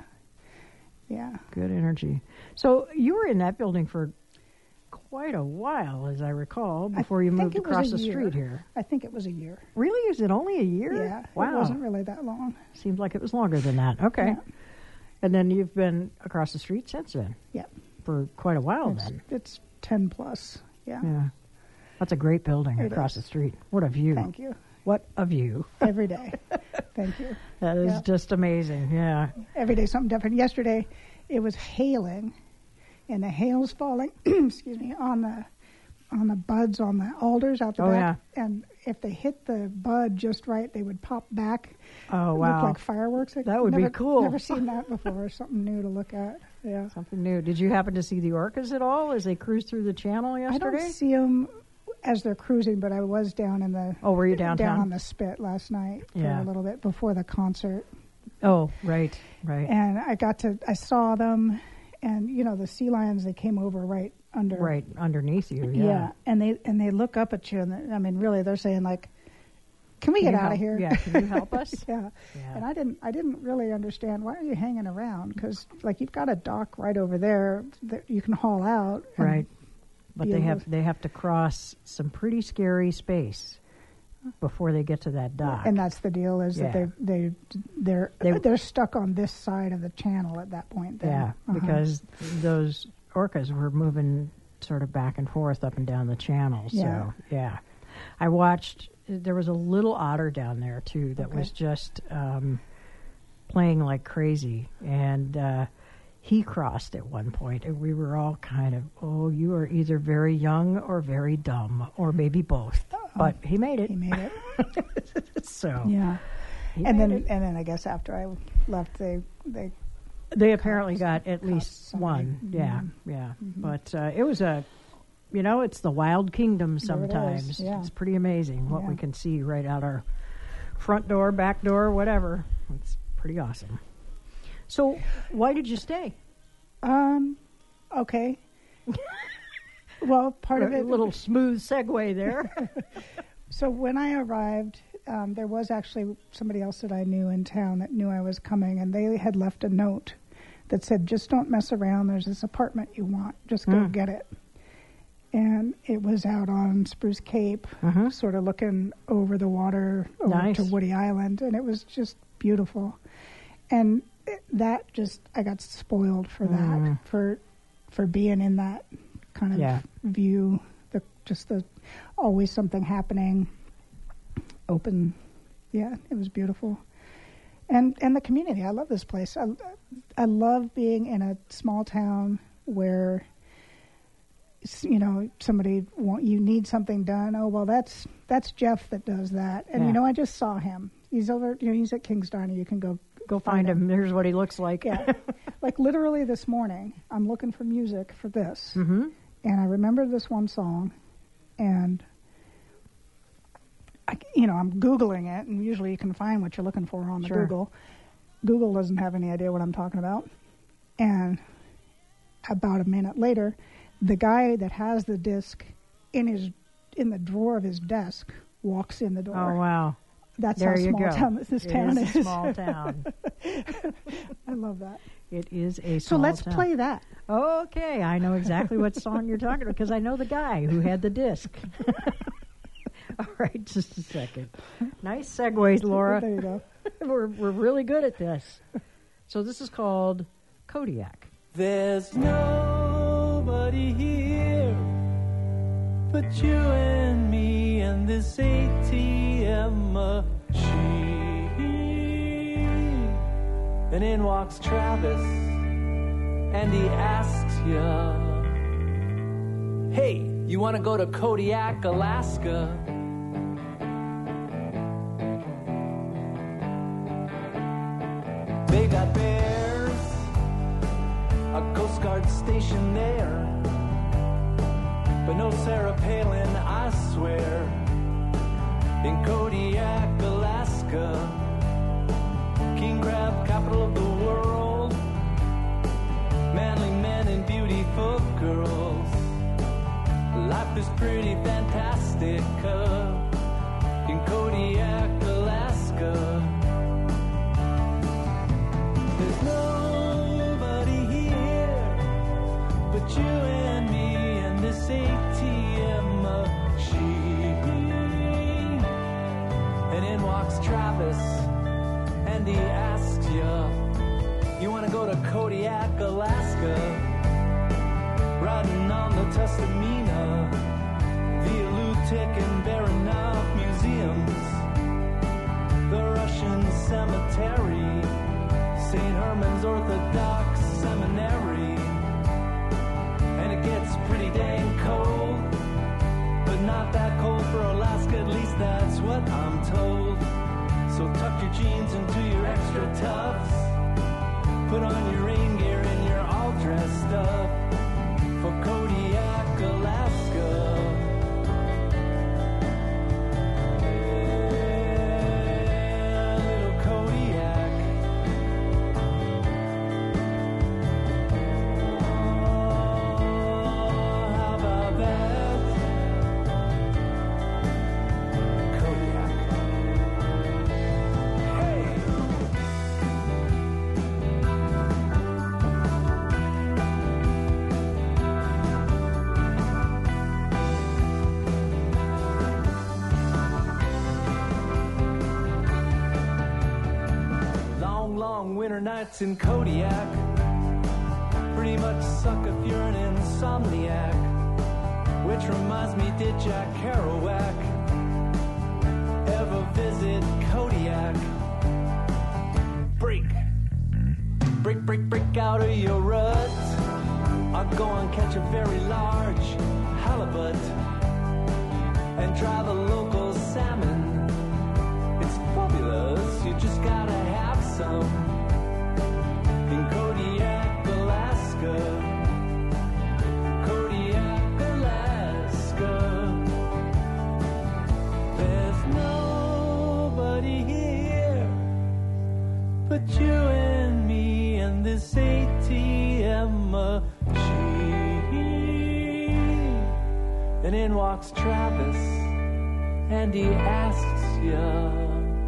Speaker 5: Yeah.
Speaker 1: Good energy. So you were in that building for quite a while, as I recall,
Speaker 5: I
Speaker 1: before you
Speaker 5: think
Speaker 1: moved
Speaker 5: it was
Speaker 1: across
Speaker 5: a
Speaker 1: the
Speaker 5: year.
Speaker 1: street here.
Speaker 5: I think it was a year.
Speaker 1: Really? Is it only a year?
Speaker 5: Yeah.
Speaker 1: Wow.
Speaker 5: It wasn't really that long.
Speaker 1: Seems like it was longer than that. Okay.
Speaker 5: Yeah.
Speaker 1: And then you've been across the street since then.
Speaker 5: Yeah.
Speaker 1: For quite a while
Speaker 5: It's,
Speaker 1: then.
Speaker 5: it's ten plus. Yeah.
Speaker 1: Yeah. That's a great building
Speaker 5: It
Speaker 1: across
Speaker 5: is.
Speaker 1: the street. What a view.
Speaker 5: Thank you.
Speaker 1: What a view.
Speaker 5: Every day. Thank you.
Speaker 1: That is
Speaker 5: Yeah.
Speaker 1: just amazing. Yeah.
Speaker 5: Every day something different. Yesterday it was hailing, and the hail's falling. excuse me, on the on the buds on the alders out the
Speaker 1: Oh,
Speaker 5: back. And if they hit the bud just right, they would pop back.
Speaker 1: Oh,
Speaker 5: It
Speaker 1: wow.
Speaker 5: looked like fireworks. I've
Speaker 1: That would be
Speaker 5: never,
Speaker 1: cool.
Speaker 5: Never seen that before. Something new to look at. Yeah.
Speaker 1: Something new. Did you happen to see the orcas at all as they cruised through the channel
Speaker 5: I
Speaker 1: yesterday?
Speaker 5: don't see them as they're cruising, but I was down in the
Speaker 1: Oh, were you downtown?
Speaker 5: down on the spit last night for
Speaker 1: Yeah.
Speaker 5: a little bit before the concert.
Speaker 1: Oh, right, right.
Speaker 5: And I got to, I saw them, and you know the sea lions. They came over right under,
Speaker 1: Right underneath you, yeah.
Speaker 5: yeah. And they and they look up at you, and they- I mean, really, they're saying like, "Can we
Speaker 1: Can
Speaker 5: get
Speaker 1: you
Speaker 5: out
Speaker 1: help-
Speaker 5: of here?"
Speaker 1: Yeah, can you help us?
Speaker 5: yeah.
Speaker 1: Yeah.
Speaker 5: And I didn't, I didn't really understand why are you hanging around? Because like you've got a dock right over there that you can haul out, and-
Speaker 1: Right. But
Speaker 5: be
Speaker 1: they
Speaker 5: able
Speaker 1: have
Speaker 5: to-
Speaker 1: they have to cross some pretty scary space before they get to that dock.
Speaker 5: And that's the deal is
Speaker 1: Yeah.
Speaker 5: that they they they're
Speaker 1: They-
Speaker 5: they're stuck on this side of the channel at that point. Then.
Speaker 1: yeah,
Speaker 5: Uh-huh.
Speaker 1: because those orcas were moving sort of back and forth up and down the channel. So
Speaker 5: Yeah.
Speaker 1: yeah, I watched. There was a little otter down there too that
Speaker 5: Okay.
Speaker 1: was just um, playing like crazy, and uh, he crossed at one point, and we were all kind of, oh, you are either very young or very dumb, or maybe both. But he made it.
Speaker 5: he made it.
Speaker 1: So
Speaker 5: Yeah.
Speaker 1: he
Speaker 5: And
Speaker 1: made
Speaker 5: then
Speaker 1: it.
Speaker 5: and then I guess after I left, they they
Speaker 1: They apparently
Speaker 5: Caught-
Speaker 1: got at
Speaker 5: caught
Speaker 1: least
Speaker 5: somebody.
Speaker 1: one. Yeah,
Speaker 5: Mhm.
Speaker 1: yeah. But uh, it was a, you know, it's the wild kingdom
Speaker 5: There it is,
Speaker 1: sometimes.
Speaker 5: yeah.
Speaker 1: It's pretty amazing what we
Speaker 5: Yeah.
Speaker 1: can see right out our front door, back door, whatever. It's pretty awesome. So why did you stay?
Speaker 5: um okay. Well, part of
Speaker 1: A
Speaker 5: it.
Speaker 1: little smooth segue there.
Speaker 5: So when I arrived, um, there was actually somebody else that I knew in town that knew I was coming, and they had left a note that said, "Just don't mess around. There's this apartment you want. Just go
Speaker 1: Mm.
Speaker 5: get it." And it was out on Spruce Cape,
Speaker 1: Mhm.
Speaker 5: sort of looking over the water over
Speaker 1: Nice.
Speaker 5: to Woody Island, and it was just beautiful. And it- that just I got spoiled for that
Speaker 1: Mm.
Speaker 5: for for being in that kind of
Speaker 1: Yeah.
Speaker 5: view, the just the always something happening. Open, yeah, it was beautiful. And and the community, I love this place. I, I love being in a small town where, you know, somebody want, you need something done. Oh, well, that's that's Jeff that does that. And,
Speaker 1: Yeah.
Speaker 5: you know, I just saw him. He's over, you know, he's at King's Diner. You can go
Speaker 1: Go find him. Here's what he looks like.
Speaker 5: Yeah. Like literally this morning, I'm looking for music for this.
Speaker 1: Mm-hmm.
Speaker 5: And I remember this one song, and I, you know, I'm Googling it, and usually you can find what you're looking for on the
Speaker 1: Sure.
Speaker 5: Google. Google doesn't have any idea what I'm talking about. And about a minute later, the guy that has the disc in his in the drawer of his desk walks in the door.
Speaker 1: Oh, wow.
Speaker 5: That's
Speaker 1: There
Speaker 5: how
Speaker 1: you
Speaker 5: small
Speaker 1: go.
Speaker 5: town this
Speaker 1: It
Speaker 5: town
Speaker 1: is
Speaker 5: is.
Speaker 1: a small town.
Speaker 5: I love that.
Speaker 1: It is a
Speaker 5: So
Speaker 1: small
Speaker 5: let's
Speaker 1: town.
Speaker 5: play that.
Speaker 1: Okay, I know exactly what song you're talking about because I know the guy who had the disc. All right, just a second. Nice segues, Laura.
Speaker 5: There you go.
Speaker 1: we're we're really good at this. So this is called Kodiak.
Speaker 6: There's nobody here but you and me and this A T M machine. And in walks Travis, and he asks ya, hey, you want to go to Kodiak, Alaska? They got bears, a Coast Guard station there, but no Sarah Palin, I swear. In Kodiak, Alaska, king crab, capital of the world, manly men and beautiful girls. Life is pretty fantastic uh, in Kodiak, Alaska. There's nobody here but you and me and this A T M machine. And in walks Travis, and he asks you, you want to go to Kodiak, Alaska? Riding on the Tustamina, the Alutiiq and Baranof museums, the Russian cemetery, Saint Herman's Orthodox Seminary. And it gets pretty dang cold, but not that cold for Alaska, at least that's what I'm told. So tuck your jeans into your extra tufts, put on your rain gear and you're all dressed up for Kodiak, Alaska. Yeah, little Kodiak. Oh, how about that? Kodiak. Hey! Long, long winter nights in Kodiak pretty much suck if you're an insomniac. Which reminds me, did Jack Kerouac ever visit Kodiak? Break, break, break, break out of your rut. I'll go and catch a very large halibut and try the local salmon. It's fabulous, you just gotta have some. In Kodiak, Alaska. Kodiak, Alaska. There's nobody here but you and me and this A T M machine. And in walks Travis, and he asks ya,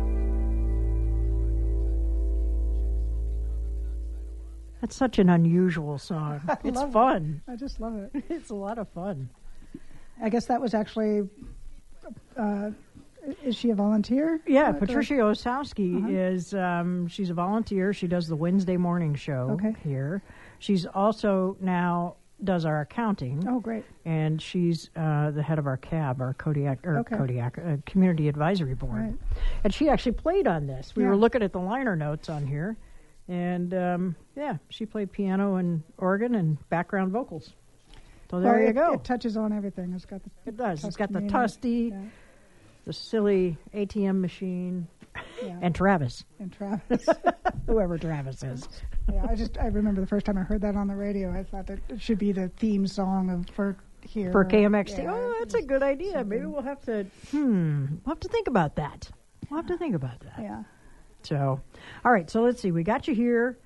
Speaker 1: That's such an unusual song. It's
Speaker 5: love it.
Speaker 1: fun.
Speaker 5: I just love it.
Speaker 1: It's a lot of fun.
Speaker 5: I guess that was actually, uh, is she a volunteer?
Speaker 1: Yeah,
Speaker 5: Uh,
Speaker 1: Patricia Osowski
Speaker 5: Uh-huh.
Speaker 1: is, um, she's a volunteer. She does the Wednesday morning show
Speaker 5: Okay.
Speaker 1: here. She's also now does our accounting.
Speaker 5: Oh, great.
Speaker 1: And she's uh, the head of our C A B, our Kodiak, or
Speaker 5: Okay.
Speaker 1: Kodiak uh, Community Advisory Board.
Speaker 5: Right.
Speaker 1: And she actually played on this. We
Speaker 5: Yeah.
Speaker 1: were looking at the liner notes on here. And, um, yeah, she played piano and organ and background vocals. So there
Speaker 5: Well,
Speaker 1: you
Speaker 5: it,
Speaker 1: go.
Speaker 5: It touches on everything. It's got the.
Speaker 1: It does. It's got the
Speaker 5: Tuscany,
Speaker 1: Tusty,
Speaker 5: Yeah.
Speaker 1: the silly A T M machine,
Speaker 5: Yeah.
Speaker 1: and Travis,
Speaker 5: and Travis.
Speaker 1: whoever Travis is.
Speaker 5: Yeah, I just I remember the first time I heard that on the radio. I thought that it should be the theme song of for here
Speaker 1: For K M X T.
Speaker 5: Yeah,
Speaker 1: Oh,
Speaker 5: it
Speaker 1: that's a
Speaker 5: was
Speaker 1: good idea.
Speaker 5: something.
Speaker 1: Maybe we'll have to, hmm, we'll have to think about that. We'll have to think about that.
Speaker 5: Yeah.
Speaker 1: So, all right. So let's see. We got you here.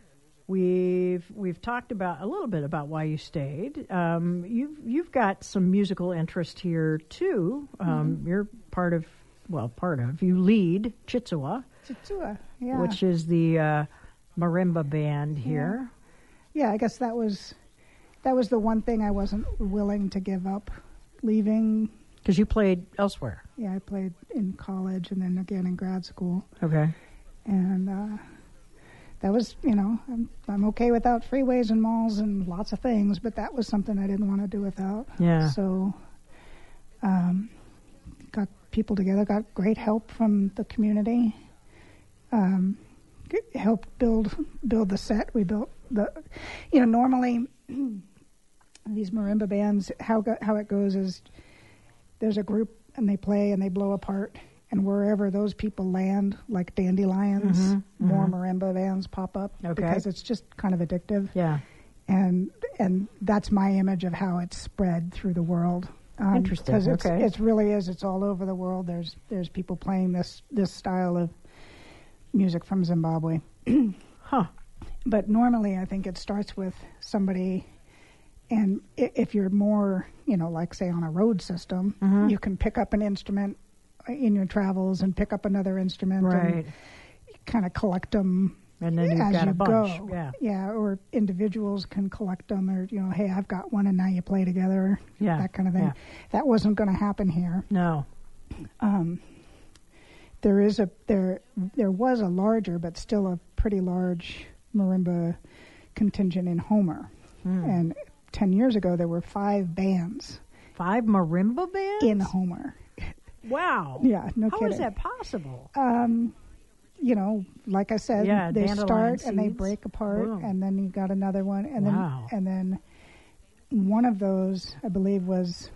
Speaker 1: We've we've talked about a little bit about why you stayed. Um, you've you've got some musical interest here too. Um,
Speaker 5: Mm-hmm.
Speaker 1: You're part of, well, part of. You lead Chitsua,
Speaker 5: Chitsua. Yeah.
Speaker 1: which is the uh, marimba band here.
Speaker 5: Yeah, I guess that was that was the one thing I wasn't willing to give up. Leaving.
Speaker 1: Because you played elsewhere.
Speaker 5: Yeah, I played in college and then again in grad school,
Speaker 1: Okay.
Speaker 5: and uh, that was, you know, I'm I'm okay without freeways and malls and lots of things, but that was something I didn't want to do without.
Speaker 1: Yeah.
Speaker 5: So, um, got people together, got great help from the community. Um, g- helped build build the set. We built the, you know, normally these marimba bands, how go, how it goes is there's a group and they play and they blow apart, and wherever those people land, like dandelions,
Speaker 1: Mhm,
Speaker 5: more
Speaker 1: mhm.
Speaker 5: marimba bands pop up
Speaker 1: Okay.
Speaker 5: because it's just kind of addictive.
Speaker 1: Yeah.
Speaker 5: And and that's my image of how it's spread through the world. Um,
Speaker 1: Interesting,
Speaker 5: Because it's,
Speaker 1: okay.
Speaker 5: it really is. It's all over the world. There's there's people playing this this style of music from Zimbabwe.
Speaker 1: Huh.
Speaker 5: But normally, I think it starts with somebody, and i- if you're more, you know, like say on a road system,
Speaker 1: Mhm.
Speaker 5: you can pick up an instrument in your travels and pick up another instrument
Speaker 1: Right.
Speaker 5: and kind of collect them
Speaker 1: And then you've
Speaker 5: as
Speaker 1: got
Speaker 5: you
Speaker 1: a bunch.
Speaker 5: go.
Speaker 1: Yeah.
Speaker 5: Yeah, or individuals can collect them, or, you know, hey, I've got one and now you play together,
Speaker 1: Yeah.
Speaker 5: that kind of thing.
Speaker 1: Yeah.
Speaker 5: That wasn't going to happen here.
Speaker 1: No.
Speaker 5: Um, there is a there there was a larger, but still a pretty large marimba contingent in Homer,
Speaker 1: Hmm.
Speaker 5: and ten years ago there were five bands
Speaker 1: Five marimba bands?
Speaker 5: in Homer.
Speaker 1: Wow.
Speaker 5: Yeah, no
Speaker 1: How
Speaker 5: kidding.
Speaker 1: is that possible?
Speaker 5: Um, you know, like I said,
Speaker 1: Yeah,
Speaker 5: they
Speaker 1: dandelion
Speaker 5: start and they
Speaker 1: seeds.
Speaker 5: break apart,
Speaker 1: Boom.
Speaker 5: and then you got another one, and
Speaker 1: Wow.
Speaker 5: then and then one of those, I believe, was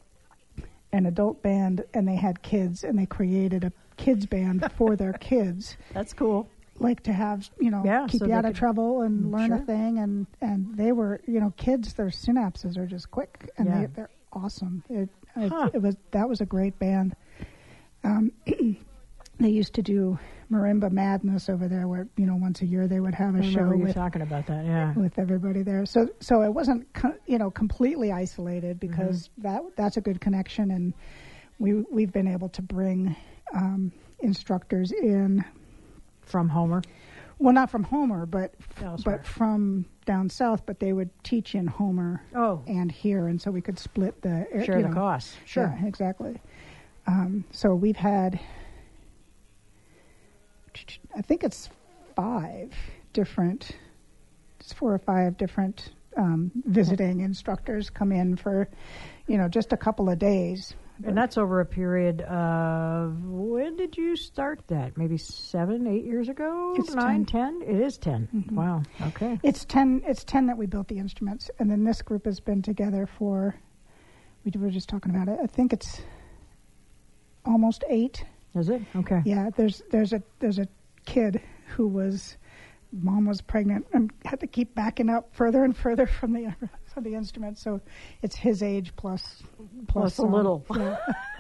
Speaker 5: an adult band, and they had kids, and they created a kids band for their kids,
Speaker 1: That's cool.
Speaker 5: like to have, you know,
Speaker 1: Yeah,
Speaker 5: keep
Speaker 1: so
Speaker 5: you
Speaker 1: they
Speaker 5: out of
Speaker 1: could-
Speaker 5: trouble and
Speaker 1: Mm,
Speaker 5: learn a
Speaker 1: sure.
Speaker 5: thing, and and they were, you know, kids, their synapses are just quick, and
Speaker 1: Yeah.
Speaker 5: they they're awesome. It, it,
Speaker 1: Huh.
Speaker 5: it was that was a great band. Um, they used to do Marimba Madness over there, where, you know, once a year they would have a
Speaker 1: I
Speaker 5: show
Speaker 1: remember you
Speaker 5: with
Speaker 1: talking about that. Yeah.
Speaker 5: with everybody there. So so it wasn't co- you know completely isolated, because
Speaker 1: Mm-hmm.
Speaker 5: that that's a good connection, and we we've been able to bring um, instructors in.
Speaker 1: From Homer.
Speaker 5: Well, not from Homer, but
Speaker 1: Elsewhere.
Speaker 5: but from down south. But they would teach in Homer
Speaker 1: Oh.
Speaker 5: and here, and so we could split the
Speaker 1: Share
Speaker 5: you
Speaker 1: the
Speaker 5: know,
Speaker 1: costs. Sure.
Speaker 5: Yeah, exactly. Um, so we've had, I think it's five different, it's four or five different um, visiting instructors come in for, you know, just a couple of days.
Speaker 1: And that's over a period of, when did you start that? Maybe seven, eight years ago?
Speaker 5: It's
Speaker 1: Nine, ten? It is ten.
Speaker 5: Mhm.
Speaker 1: Wow. Okay.
Speaker 5: It's ten. It's ten that we built the instruments, and then this group has been together for. We were just talking about it. I think it's almost eight.
Speaker 1: Is it? Okay.
Speaker 5: Yeah, there's there's a there's a kid who was, mom was pregnant and had to keep backing up further and further from the from the instrument. So it's his age plus
Speaker 1: Plus a
Speaker 5: some.
Speaker 1: little.
Speaker 5: Yeah.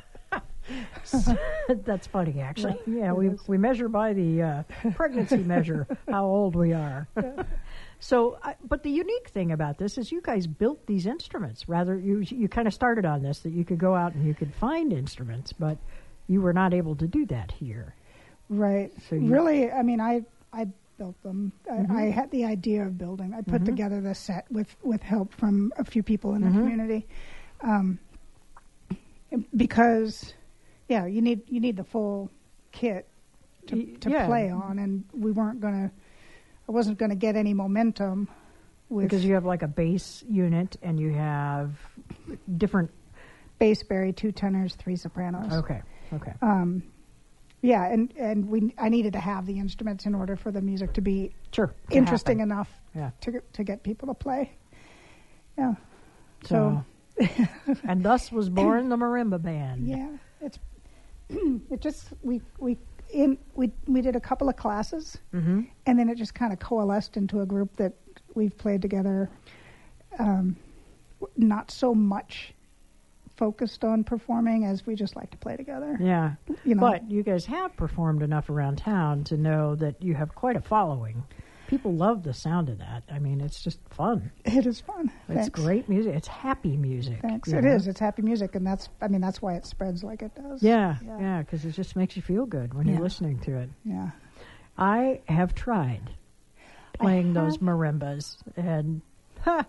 Speaker 1: That's funny, actually.
Speaker 5: Yeah,
Speaker 1: Yeah,
Speaker 5: it
Speaker 1: we
Speaker 5: is.
Speaker 1: we measure by the uh, pregnancy measure how old we are. So, I, but the unique thing about this is you guys built these instruments. Rather, you you kind of started on this that you could go out and you could find instruments, but you were not able to do that here.
Speaker 5: Right.
Speaker 1: So you-
Speaker 5: really, I mean, I I built them. I,
Speaker 1: Mhm.
Speaker 5: I had the idea of building. I put
Speaker 1: Mhm.
Speaker 5: together the set with with help from a few people in the
Speaker 1: Mhm.
Speaker 5: community, um, because yeah, you need you need the full kit to
Speaker 1: Y-
Speaker 5: to
Speaker 1: yeah.
Speaker 5: play on, and we weren't gonna. I wasn't gonna get any momentum with
Speaker 1: Because you have like a bass unit and you have different.
Speaker 5: bass, bari, two tenors, three sopranos.
Speaker 1: Okay. Okay.
Speaker 5: Um, yeah, and, and we I needed to have the instruments in order for the music to be
Speaker 1: Sure. to
Speaker 5: interesting
Speaker 1: happen.
Speaker 5: enough
Speaker 1: Yeah.
Speaker 5: to to get people to play. Yeah.
Speaker 1: So, and thus was born the marimba band.
Speaker 5: Yeah, it's it just we we in we we did a couple of classes,
Speaker 1: Mm-hmm.
Speaker 5: and then it just kind of coalesced into a group that we've played together. Um, not so much focused on performing as we just like to play together.
Speaker 1: Yeah.
Speaker 5: You know,
Speaker 1: But you guys have performed enough around town to know that you have quite a following. People love the sound of that. I mean, it's just fun.
Speaker 5: it is fun.
Speaker 1: It's
Speaker 5: Thanks.
Speaker 1: great music. It's happy music.
Speaker 5: Thanks.
Speaker 1: you
Speaker 5: It
Speaker 1: know?
Speaker 5: is. It's happy music, and that's I mean that's why it spreads like it does.
Speaker 1: Yeah,
Speaker 5: Yeah.
Speaker 1: yeah, because it just makes you feel good when
Speaker 5: Yeah.
Speaker 1: you're listening to it.
Speaker 5: Yeah.
Speaker 1: I have tried playing those
Speaker 5: have?
Speaker 1: marimbas, and ha,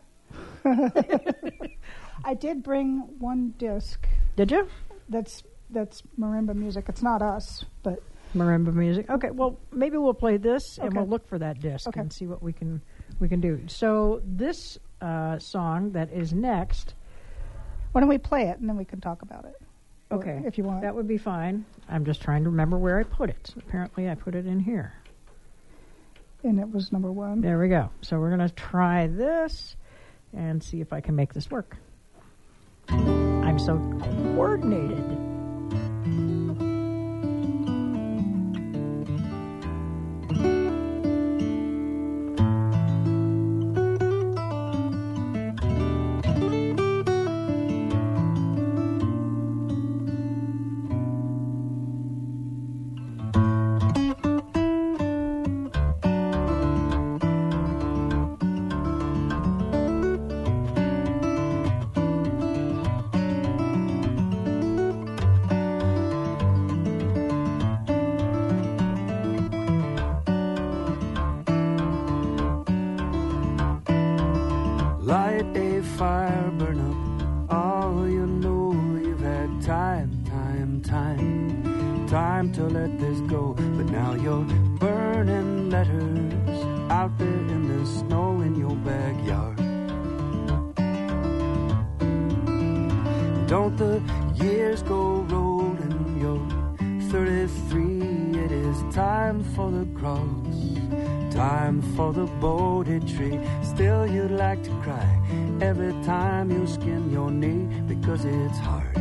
Speaker 5: I did bring one disc
Speaker 1: did you
Speaker 5: that's that's marimba music. It's not us, but
Speaker 1: marimba music? Okay, well maybe we'll play this and
Speaker 5: Okay.
Speaker 1: we'll look for that disc
Speaker 5: Okay.
Speaker 1: and see what we can we can do. So this uh, song that is next.
Speaker 5: why don't we play it and then we can talk about it? Or
Speaker 1: Okay,
Speaker 5: if you want.
Speaker 1: that would be fine. I'm just trying to remember where I put it. Apparently, I put it in here.
Speaker 5: And it was number one.
Speaker 1: There we go. So we're going to try this and see if I can make this work. I'm so coordinated.
Speaker 6: Light a fire, burn up all you know. You've had time, time, time, time to let this go. But now you're burning letters out there in the snow in your backyard. Don't the years go rolling? You're thirty-three. It is time for the cross, time for the boded tree. Still you'd like to cry every time you skin your knee because it's hard.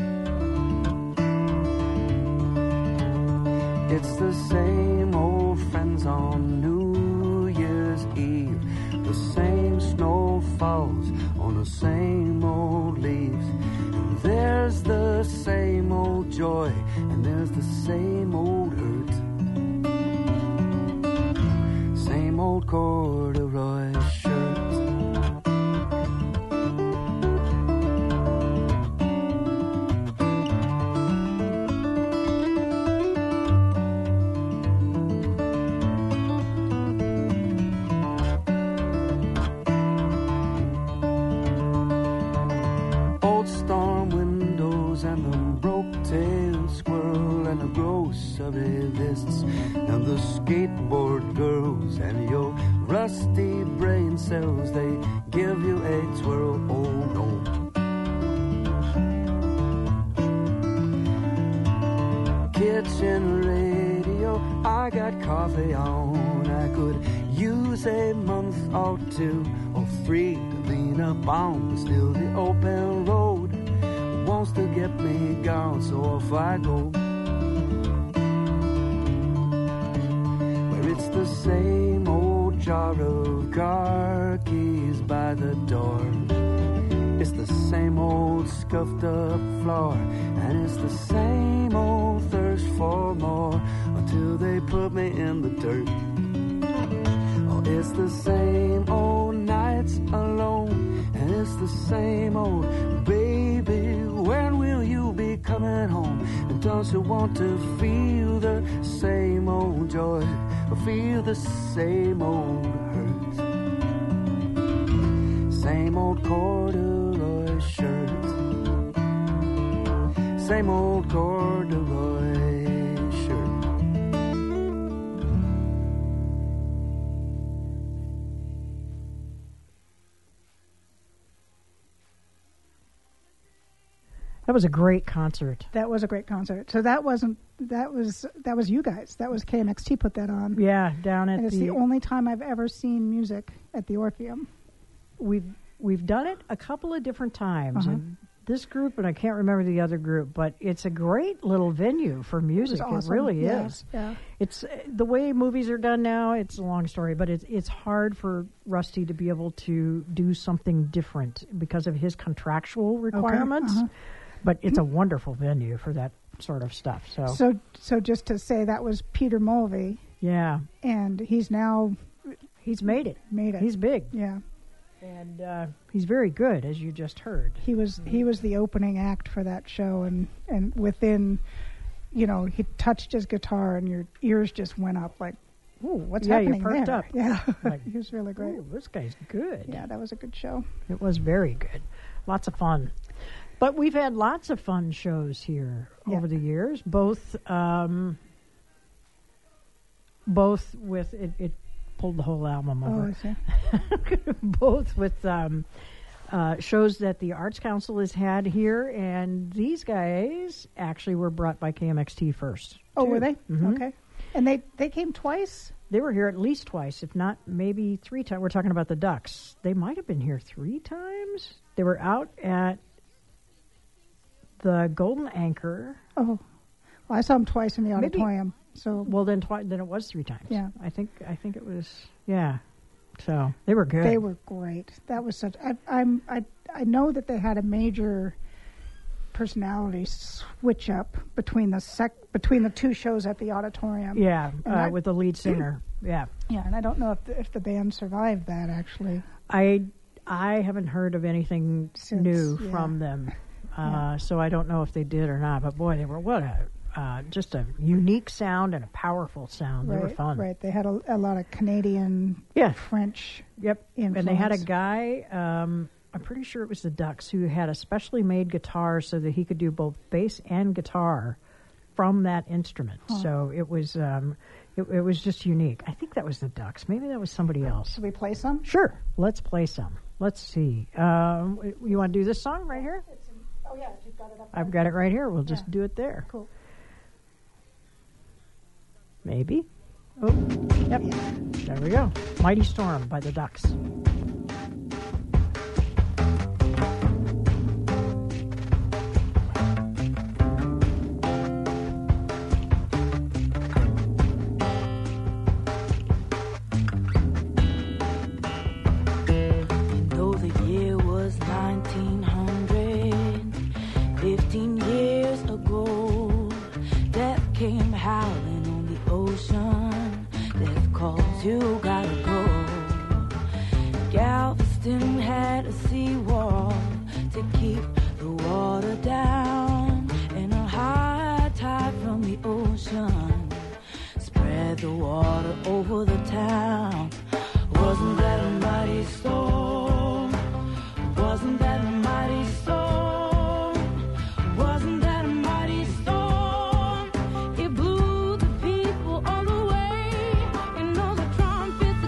Speaker 6: It's the same old friends on New Year's Eve. The same snow falls on the same old leaves. And there's the same old joy and there's the same old hurt. Same old corduroy shirt. Old storm windows and the broke-tailed squirrel and the grocery lists and the skateboard girls and your rusty brain cells, they give you a twirl. Oh no. Kitchen radio, I got coffee on. I could use a month or two or three to lean up on. Still the open road wants to get me gone, so off I go. Where it's the same old jar of car keys by the door. It's the same old scuffed up floor, and it's the same old thirst for more until they put me in the dirt. Oh, it's the same old nights alone, and it's the same old baby. When will you be coming home? And don't you want to feel the same old joy, or feel the same old hurt? Same old corduroy shirt, same old corduroy shirt.
Speaker 1: That was a great concert.
Speaker 5: That was a great concert. So that wasn't that was that was you guys. That was K M X T put that on.
Speaker 1: Yeah, down at
Speaker 5: And it's
Speaker 1: the,
Speaker 5: the only time I've ever seen music at the Orpheum.
Speaker 1: we've we've done it a couple of different times.
Speaker 5: Uh-huh.
Speaker 1: And this group, and I can't remember the other group, but it's a great little venue for music.
Speaker 5: It was awesome.
Speaker 1: It really
Speaker 5: Yeah,
Speaker 1: is.
Speaker 5: yeah.
Speaker 1: It's uh, the way movies are done now. It's a long story, but it's it's hard for Rusty to be able to do something different because of his contractual requirements.
Speaker 5: uh-huh.
Speaker 1: But it's a wonderful venue for that sort of stuff. So,
Speaker 5: So so just to say that was Peter Mulvey,
Speaker 1: yeah,
Speaker 5: and he's now
Speaker 1: he's made it.
Speaker 5: made it.
Speaker 1: He's big,
Speaker 5: yeah.
Speaker 1: and uh, he's very good, as you just heard.
Speaker 5: He was he was the opening act for that show, and and within, you know, he touched his guitar, and your ears just went up like, ooh, what's
Speaker 1: Yeah, you
Speaker 5: happening
Speaker 1: perked
Speaker 5: there?
Speaker 1: up.
Speaker 5: Yeah,
Speaker 1: Like,
Speaker 5: he was really great.
Speaker 1: Ooh, this guy's good.
Speaker 5: Yeah, that was a good show.
Speaker 1: It was very good. Lots of fun. But we've had lots of fun shows here
Speaker 5: Yeah.
Speaker 1: over the years, both um, both with it, it pulled the whole album
Speaker 5: Oh,
Speaker 1: over.
Speaker 5: I see.
Speaker 1: Both with um, uh, shows that the Arts Council has had here, and these guys actually were brought by K M X T first.
Speaker 5: Oh,
Speaker 1: too.
Speaker 5: were they?
Speaker 1: Mhm.
Speaker 5: Okay. And they they came twice.
Speaker 1: They were here at least twice, if not maybe three times. We're talking about the Ducks. They might have been here three times. They were out at the Golden Anchor.
Speaker 5: Oh, well, I saw them twice in the
Speaker 1: Maybe-
Speaker 5: auditorium. So
Speaker 1: Well, then twi- then it was three times.
Speaker 5: Yeah.
Speaker 1: I think I think it was yeah. So they were good.
Speaker 5: they were great. That was such. I, I'm I I know that they had a major personality switch up between the sec between the two shows at the auditorium.
Speaker 1: yeah,
Speaker 5: And
Speaker 1: uh,
Speaker 5: I-
Speaker 1: with the lead singer. Yeah,
Speaker 5: Yeah, and I don't know if the, if the band survived that actually.
Speaker 1: I I haven't heard of anything
Speaker 5: Since,
Speaker 1: new
Speaker 5: yeah.
Speaker 1: from them, uh,
Speaker 5: Yeah.
Speaker 1: so I don't know if they did or not. But boy, they were what a uh, just a unique sound and a powerful sound. They
Speaker 5: Right,
Speaker 1: were fun.
Speaker 5: right. They had a, a lot of Canadian,
Speaker 1: Yeah.
Speaker 5: French.
Speaker 1: Yep. And they had a
Speaker 5: influence.
Speaker 1: guy, um, I'm pretty sure it was the Ducks, who had a specially made guitar so that he could do both bass and guitar from that instrument.
Speaker 5: Huh.
Speaker 1: So it was um, it, it was just unique. I think that was the Ducks. Maybe that was somebody else.
Speaker 5: Should we play some?
Speaker 1: Sure. Let's play some. Let's see. Um, you want to do this song right here?
Speaker 5: Oh yeah, you've got it up.
Speaker 1: I've got it right here. We'll just
Speaker 5: Yeah.
Speaker 1: do it there.
Speaker 5: Cool.
Speaker 1: Maybe. Oh, yep. There we go. Mighty Storm by the Ducks.
Speaker 7: Though the year was nineteen hundred, fifteen years ago, death came howling on the ocean. Death calls, you gotta go. Galveston had a seawall to keep the water down, and a high tide from the ocean spread the water over the town. Wasn't that a mighty storm? Wasn't that a mighty storm? Wasn't that a mighty storm? It blew the people all away, and all the trumpets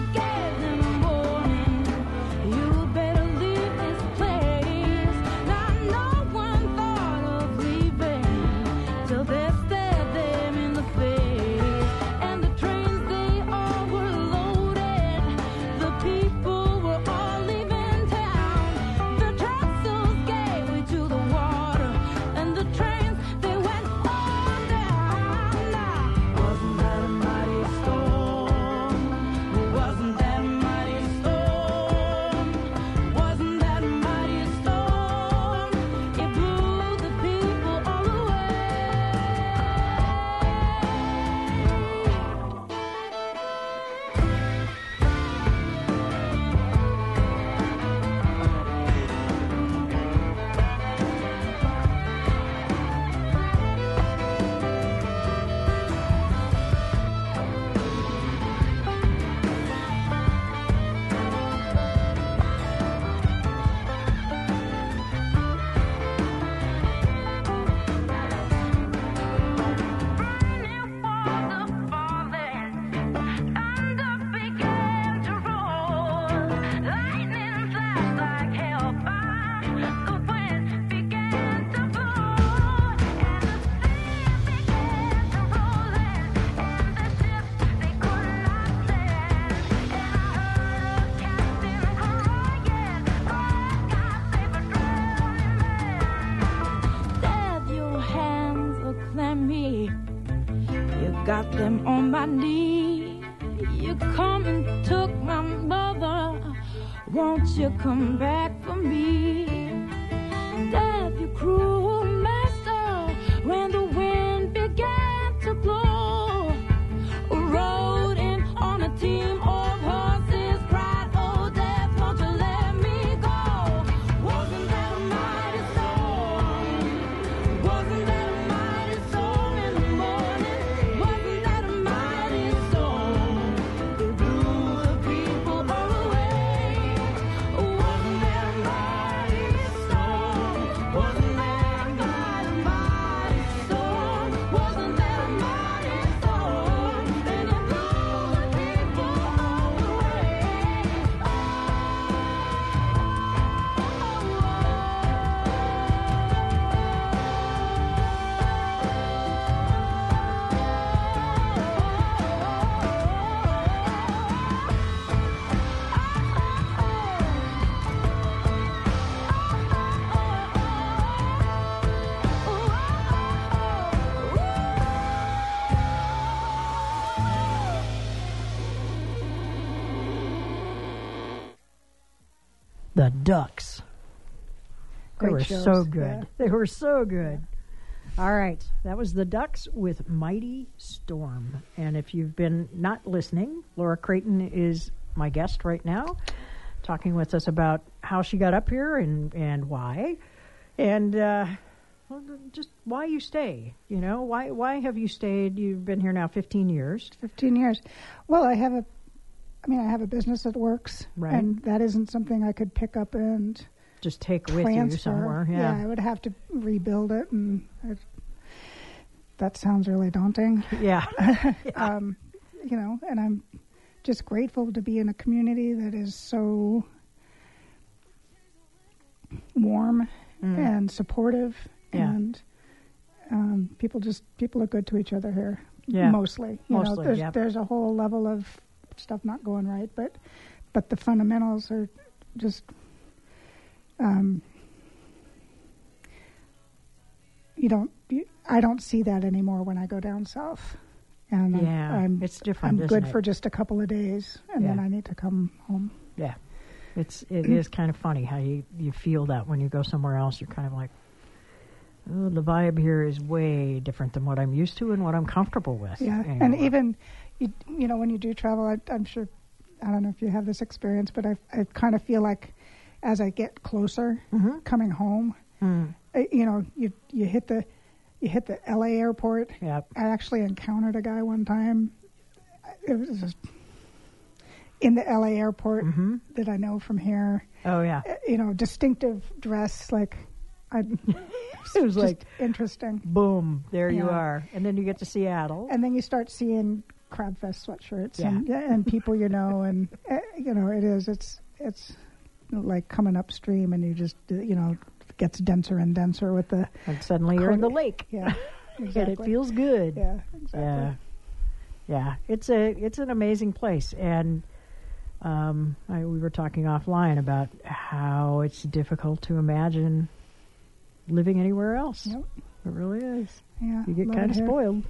Speaker 7: and me. You got them on my knee. You come and took my mother. Won't you come back for me? Death, you cruel master, when the wind began to blow, rode in on a team of horses, cried, oh death, won't you let me go? Wasn't that a mighty storm? Wasn't that a mighty storm in the morning? Wasn't that a mighty storm? It blew the people away. Wasn't that a mighty storm? Wasn't that a mighty, mighty storm? Wasn't that a mighty storm? And it blew the people away.
Speaker 1: The Ducks. They
Speaker 5: Great
Speaker 1: were
Speaker 5: shows,
Speaker 1: so good.
Speaker 5: yeah.
Speaker 1: They were so good. All right. That was the Ducks with Mighty Storm. And if you've been not listening, Laura Creighton is my guest right now, talking with us about how she got up here and, and why. And uh, well, just why you stay. You know, why why have you stayed? You've been here now fifteen years.
Speaker 5: fifteen years. Well, I have a, I mean, I have a business that works.
Speaker 1: Right.
Speaker 5: And that isn't something I could pick up and
Speaker 1: Just take with
Speaker 5: transfer.
Speaker 1: you somewhere.
Speaker 5: Yeah,
Speaker 1: Yeah.
Speaker 5: I would have to rebuild it, and it, that sounds really daunting.
Speaker 1: Yeah.
Speaker 5: Um, you know, and I'm just grateful to be in a community that is so warm
Speaker 1: Mm.
Speaker 5: and supportive,
Speaker 1: Yeah.
Speaker 5: and um, people just people are good to each other here.
Speaker 1: Yeah.
Speaker 5: Mostly, you know,
Speaker 1: Mostly,
Speaker 5: there's
Speaker 1: yep.
Speaker 5: there's a whole level of stuff not going right, but but the fundamentals are just um, you don't you, I don't see that anymore when I go down south, and I'm-
Speaker 1: Yeah,
Speaker 5: I'm,
Speaker 1: it's different,
Speaker 5: I'm
Speaker 1: isn't
Speaker 5: good
Speaker 1: it?
Speaker 5: for just a couple of days, and then
Speaker 1: Yeah.
Speaker 5: I need to come home.
Speaker 1: Yeah, it's it is kind of funny how you, you feel that when you go somewhere else. You're kind of like, oh, the vibe here is way different than what I'm used to and what I'm comfortable with.
Speaker 5: Yeah, and
Speaker 1: anymore.
Speaker 5: even you, you know when you do travel, I, I'm sure I don't know if you have this experience, but I I kind of feel like as I get closer
Speaker 1: Mhm.
Speaker 5: coming home,
Speaker 1: Mm,
Speaker 5: I, you know you you hit the you hit the L A airport.
Speaker 1: yep.
Speaker 5: I actually encountered a guy one time. It was just in the L A airport
Speaker 1: Mhm.
Speaker 5: that I know from here.
Speaker 1: Oh yeah,
Speaker 5: Uh, You know, distinctive dress, like I.
Speaker 1: it was
Speaker 5: just
Speaker 1: like
Speaker 5: interesting.
Speaker 1: boom, there you
Speaker 5: Yeah.
Speaker 1: are, and then you get to Seattle.
Speaker 5: And then you start seeing Crabfest sweatshirts
Speaker 1: Yeah.
Speaker 5: and and people you know, and uh, you know it is it's it's like coming upstream, and you just uh, you know it gets denser and denser with the
Speaker 1: And suddenly you're in the
Speaker 5: Cody-
Speaker 1: lake,
Speaker 5: yeah
Speaker 1: and
Speaker 5: exactly.
Speaker 1: it feels good.
Speaker 5: yeah exactly
Speaker 1: Yeah, yeah. It's a it's an amazing place, and um, I, we were talking offline about how it's difficult to imagine living anywhere else.
Speaker 5: Yep.
Speaker 1: It really is.
Speaker 5: yeah
Speaker 1: You get
Speaker 5: love
Speaker 1: kind
Speaker 5: it
Speaker 1: of
Speaker 5: here.
Speaker 1: spoiled.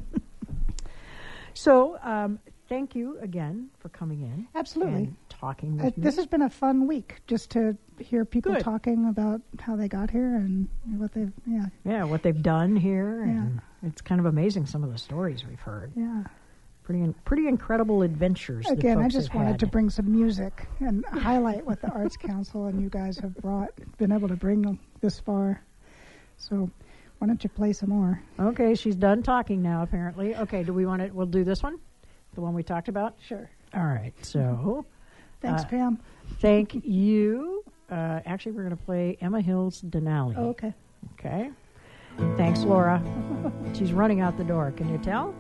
Speaker 1: So, um, thank you again for coming in.
Speaker 5: Absolutely.
Speaker 1: And talking with
Speaker 5: Uh,
Speaker 1: me.
Speaker 5: this has been a fun week just to hear people
Speaker 1: Good.
Speaker 5: talking about how they got here and what they've yeah
Speaker 1: yeah, what they've done here,
Speaker 5: Yeah.
Speaker 1: and it's kind of amazing some of the stories we've heard.
Speaker 5: yeah
Speaker 1: Pretty, in- pretty incredible adventures. that
Speaker 5: again I
Speaker 1: folks
Speaker 5: just
Speaker 1: have
Speaker 5: wanted
Speaker 1: had.
Speaker 5: to bring some music and highlight what the Arts Council and you guys have brought been able to bring this far, so why don't you play some more?
Speaker 1: Okay, she's done talking now. Apparently. Okay, do we want to? We'll do this one, the one we talked about.
Speaker 5: Sure.
Speaker 1: All right. So,
Speaker 5: Thanks,
Speaker 1: Uh,
Speaker 5: Pam.
Speaker 1: thank you. Uh, actually, we're going to play Emma Hill's Denali.
Speaker 5: Oh, okay.
Speaker 1: Okay. Thanks, Laura. She's running out the door. Can you tell?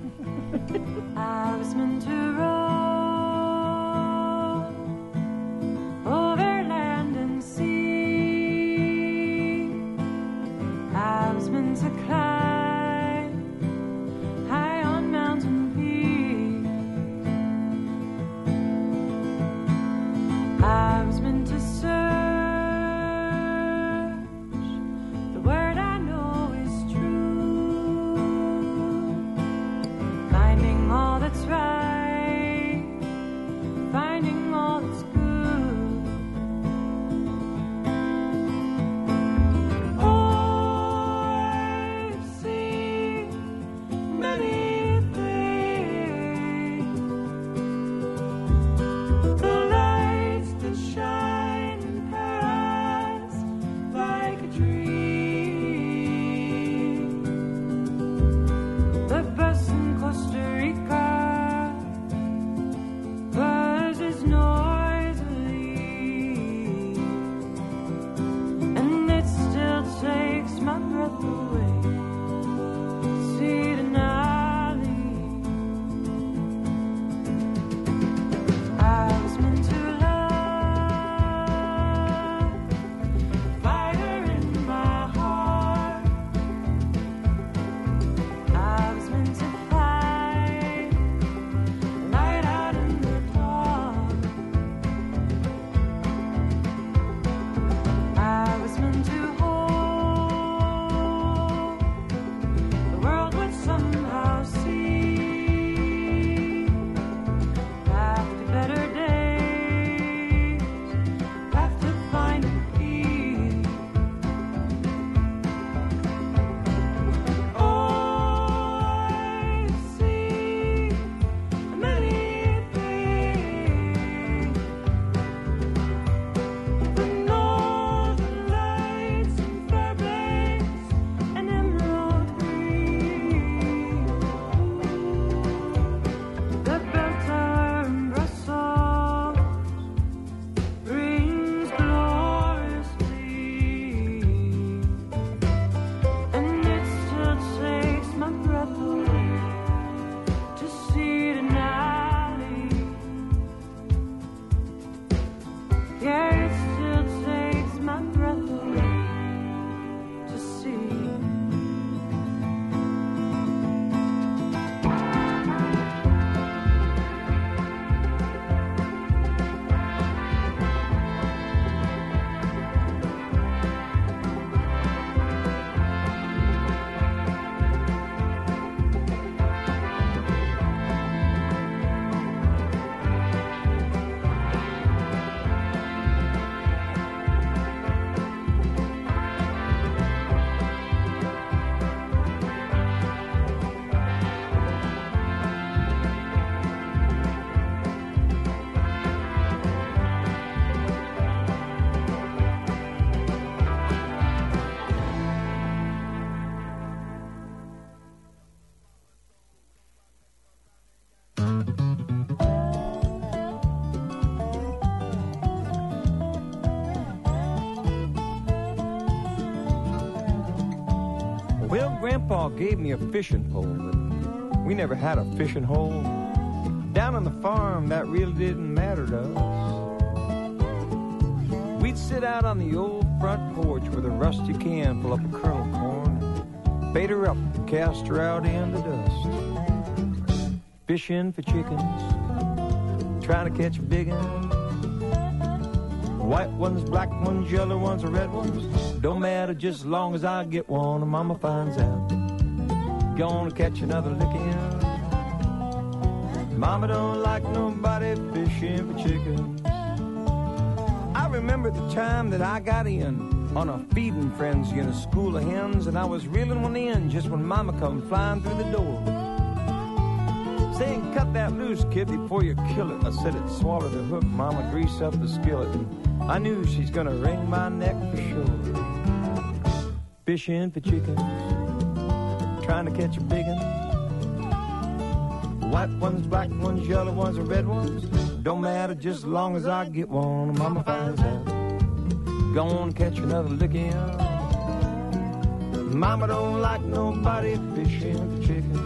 Speaker 7: I was meant to roll over land and sea. I was meant to climb high on mountain peak. I was meant to search. The word I know is true. that's right, finding all that's good. I've seen many things, the lights that shine in paradise like a dream, the bus in Costa Rica buzzes noisily, and it still takes my breath away to see Denali. I was meant to love, fire in my heart. I was meant to fight, light out in the dark. I was meant to hold the world would somehow see. Path to better days, path to finding peace. Oh, I see many things, the northern lights and Fairbanks and emerald green, the bell tower in Brussels rings gloriously, and it still takes my breath away to see Denali. Yeah, it still takes my breath away to see.
Speaker 8: Well, Grandpa gave me a fishing pole, but we never had a fishing hole. Down on the farm, that really didn't matter to us. We'd sit out on the old front porch with a rusty can full up of kernel corn, bait her up and cast her out in the dust. Fishing for chickens, trying to catch big ones. White ones, black ones, yellow ones, or red ones. Don't matter just as long as I get one and Mama finds out. Gonna catch another licking. Mama don't like nobody fishing for chickens. I remember the time that I got in on a feeding frenzy in a school of hens, and I was reeling one in just when Mama come flying through the door, saying, "Cut that loose, kid, before you kill it." I said it, swallow the hook, Mama, grease up the skillet, and I knew she's gonna wring my neck for sure. Fishing for chickens, trying to catch a big one. White ones, black ones, yellow ones, or red ones. Don't matter just as long as I get one. Mama finds out. Gonna catch another licking. Mama don't like nobody fishing for chickens.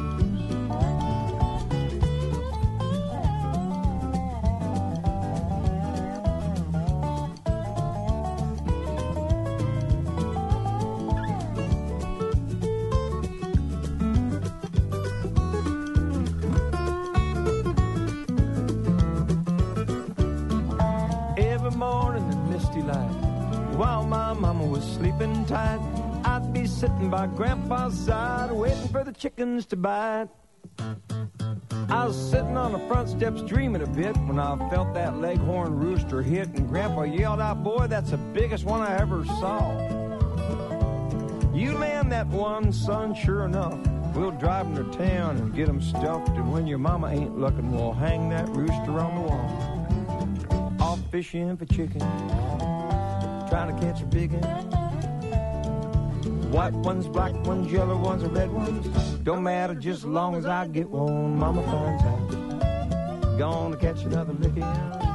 Speaker 8: While my mama was sleeping tight, I'd be sitting by Grandpa's side, waiting for the chickens to bite. I was sitting on the front steps dreaming a bit when I felt that leghorn rooster hit, and Grandpa yelled out, "Boy, that's the biggest one I ever saw." You land that one, son, sure enough. We'll drive 'em to town and get 'em stuffed, and when your mama ain't looking, we'll hang that rooster on the wall. Off fishing for chicken, trying to catch a big one. White ones, black ones, yellow ones, or red ones, don't matter just as long as I get one. Mama finds out, gonna catch another licking.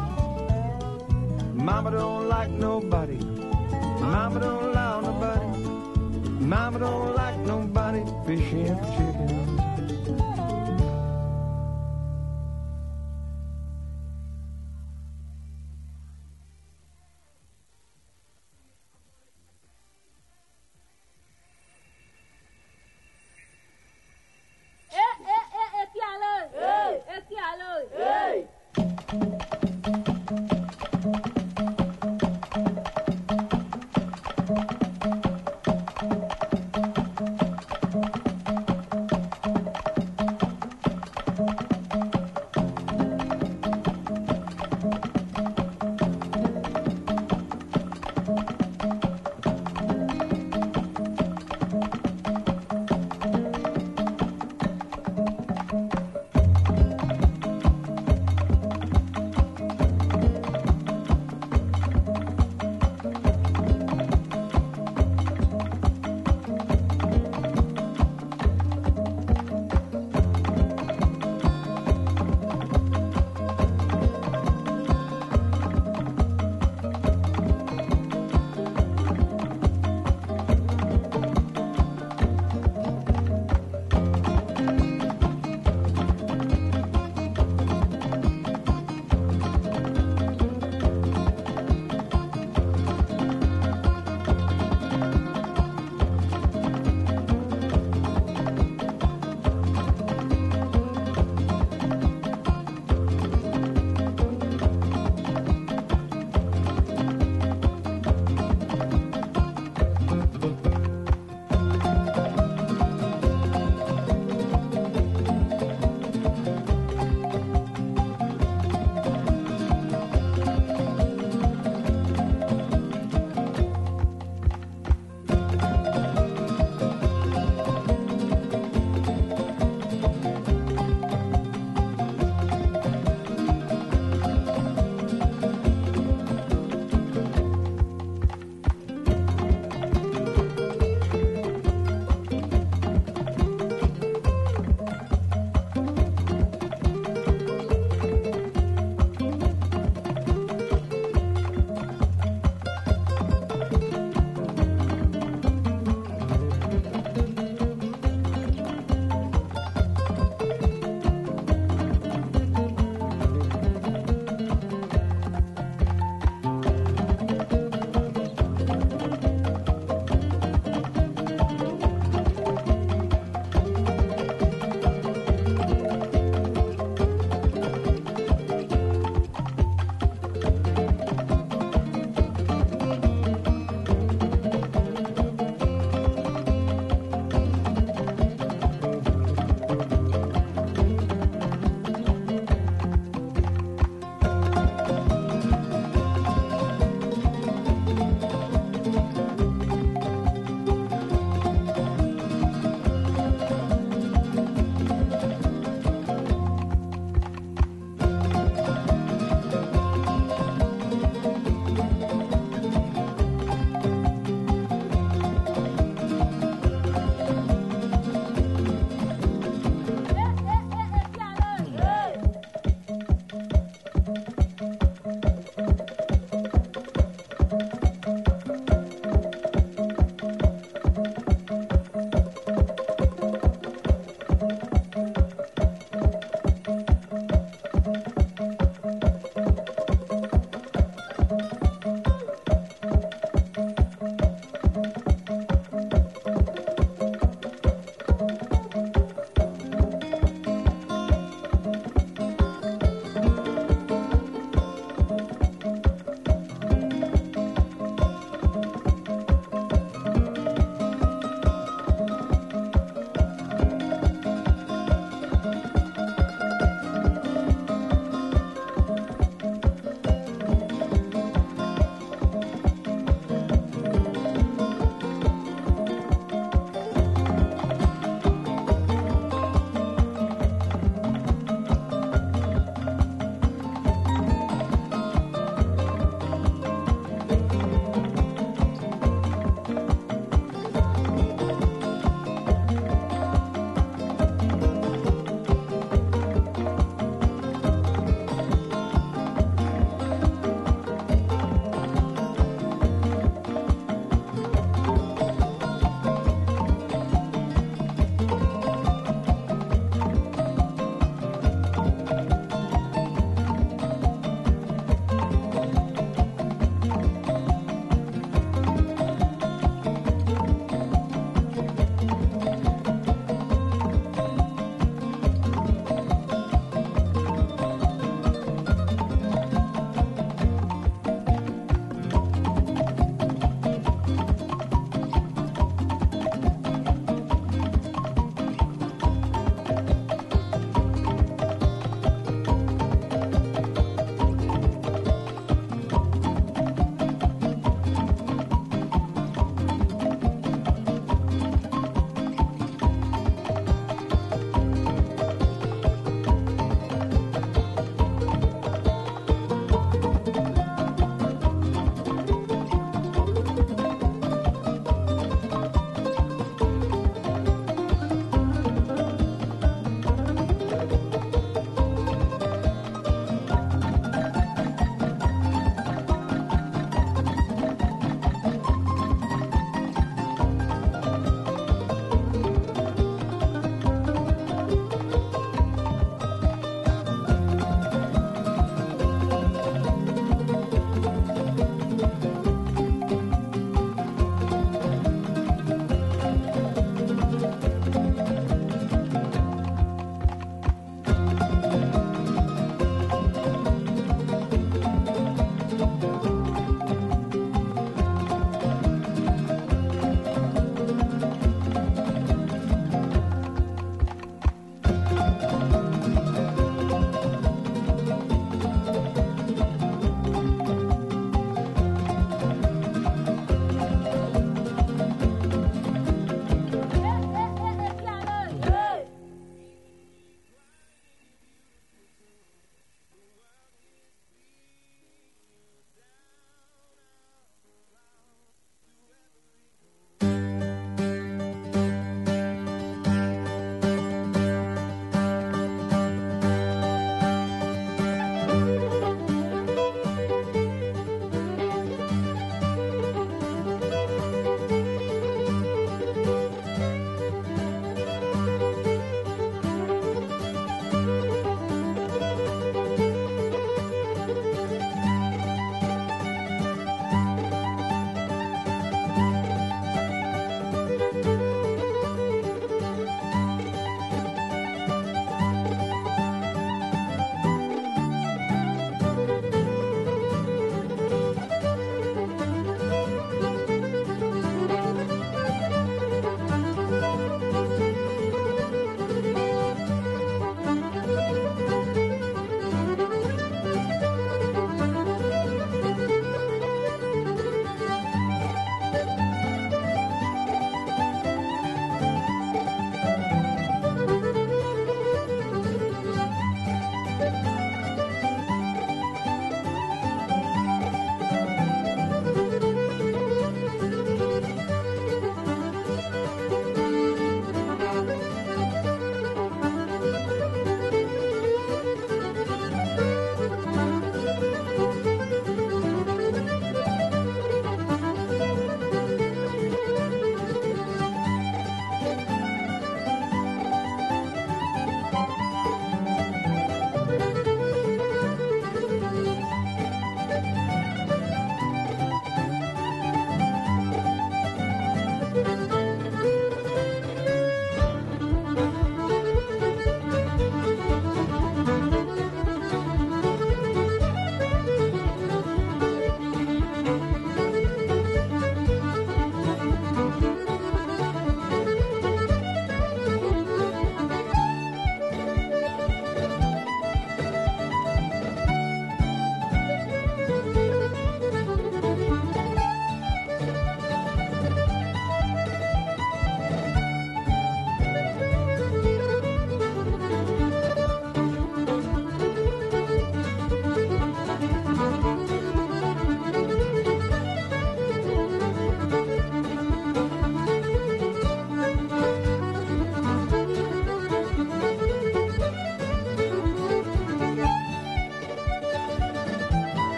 Speaker 8: Mama don't like nobody, Mama don't allow nobody, Mama don't like nobody fishing for chickens.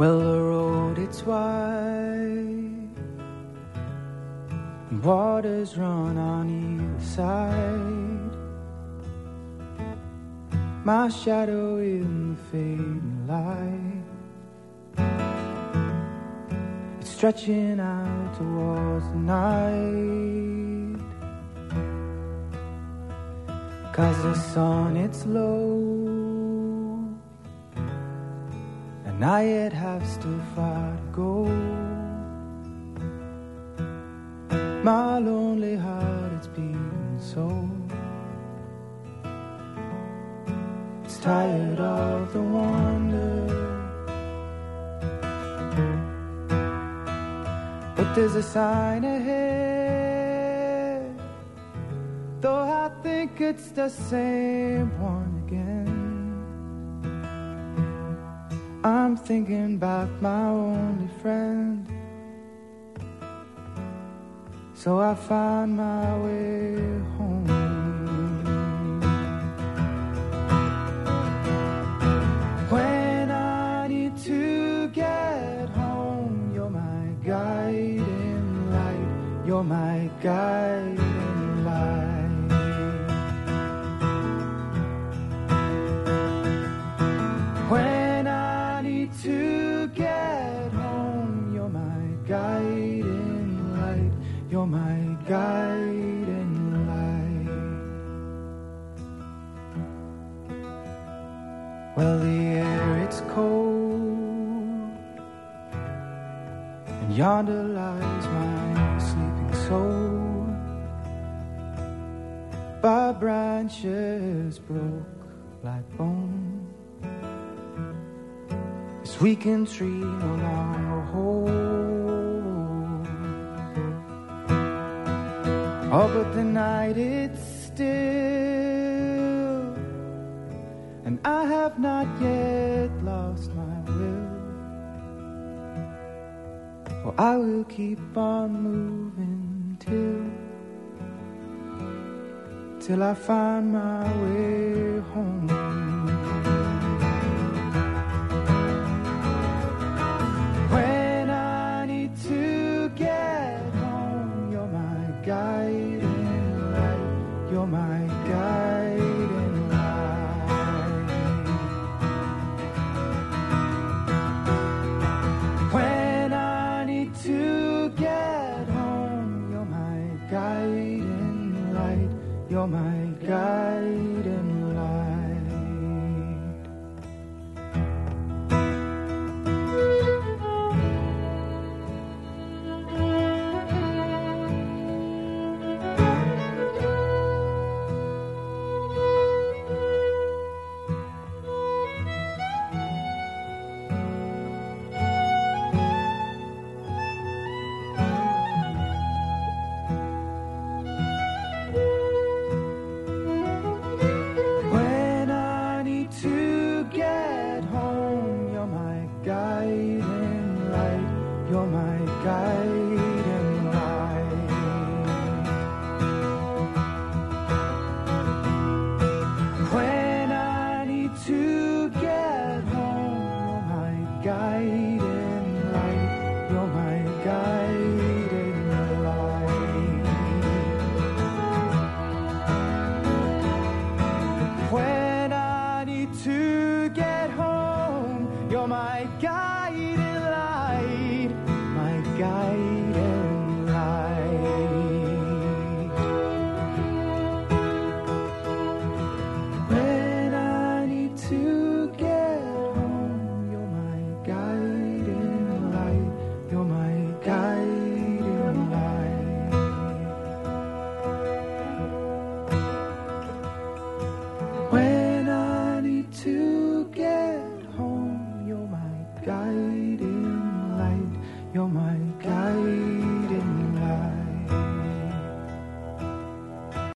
Speaker 6: Well, the road, it's wide, and waters run on either side. My shadow in the fading light, it's stretching out towards the night. 'Cause the sun, it's low, and I yet have still far to go. My lonely heart, it's beating so. It's tired of the wonder, but there's a sign ahead, though I think it's the same one again. I'm thinking about my only friend, so I find my way home. When I need to get home, you're my guiding light, you're my guiding light. When I need to get home, you're my guiding light, you're my guiding light. Well, the air, it's cold, and yonder lies my sleeping soul, by branches broke like bone. This weakened tree no longer holds. Oh, but the night, it's still, and I have not yet lost my will. Oh, I will keep on moving till, till I find my way home. When I need to get home, you're my guiding light, you're my guiding light. When I need to get home, you're my guiding light, you're my guiding light. When I need to get home, you're my guiding light, you're my guiding light. When I need to get home, you're my guiding light, you're my guiding light. When I need to get home, you're my guiding light, my guiding light. When I need to get home, you're my guiding light, you're my guiding light. When I need to get home, you're my guiding light, you're my guiding